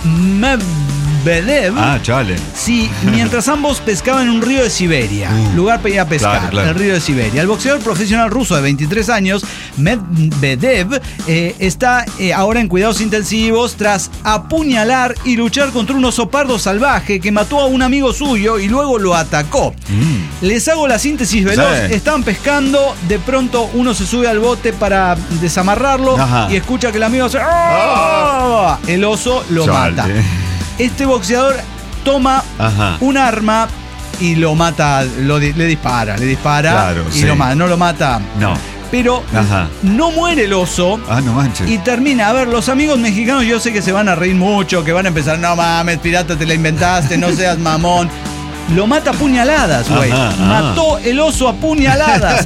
Medvedev. Ah, chale. Sí, mientras ambos pescaban en un río de Siberia, lugar para ir a pescar, Claro. el río de Siberia. El boxeador profesional ruso de 23 años, Medvedev, está ahora en cuidados intensivos tras apuñalar y luchar contra un oso pardo salvaje que mató a un amigo suyo y luego lo atacó. Les hago la síntesis veloz. Sí. Estaban pescando, de pronto uno se sube al bote para desamarrarlo Ajá. y escucha que el amigo hace ¡ah! El oso lo Chale. mata. Este boxeador toma Ajá. un arma y lo mata, le dispara Claro, y sí. lo mata, no lo mata. No. Pero Ajá. no muere el oso. Ah, no manches. Y termina, a ver, los amigos mexicanos yo sé que se van a reír mucho, que van a empezar, no mames, pirata, te la inventaste, no seas mamón. Lo mata a puñaladas, güey. Ajá, Mató el oso a puñaladas.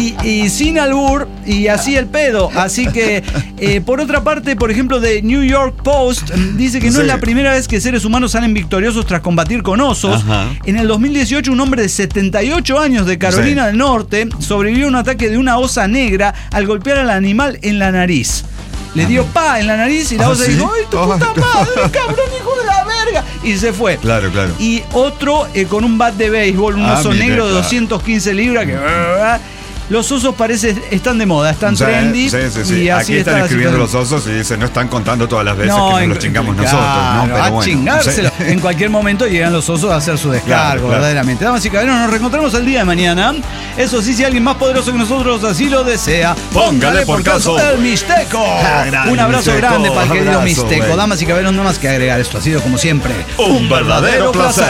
y sin albur, y así el pedo. Así que, por otra parte, por ejemplo, de New York Post, dice que no Sí. es la primera vez que seres humanos salen victoriosos tras combatir con osos. Ajá. En el 2018, un hombre de 78 años de Carolina Sí. del Norte sobrevivió a un ataque de una osa negra al golpear al animal en la nariz. Le dio en la nariz y la Ah, osa ¿sí? dijo, ¡ay, tu Ay, puta no. madre, cabrón, hijo de la verga! Y se fue. Claro, claro. Y otro con un bat de béisbol, un oso mire, negro de claro. 215 libras que... Los osos están de moda, están Sí, trendy. sí. Y así Aquí están está la escribiendo los situación. osos y dicen, no están contando todas las veces que nos los chingamos claro, nosotros, ¿no? Pero a bueno. chingárselo. Sí. En cualquier momento llegan los osos a hacer su descargo, Claro, claro. verdaderamente. Damas y caballeros, nos reencontramos el día de mañana. Eso sí, si alguien más poderoso que nosotros así lo desea, Póngale por caso el Mixteco. grande, Un abrazo Mixteco. grande para el querido Abrazo, Mixteco. güey. Damas y caballeros, no más que agregar. Esto ha sido, como siempre, Un verdadero placer.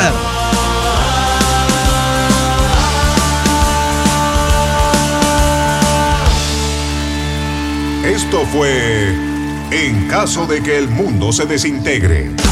Esto fue En caso de que el mundo se desintegre.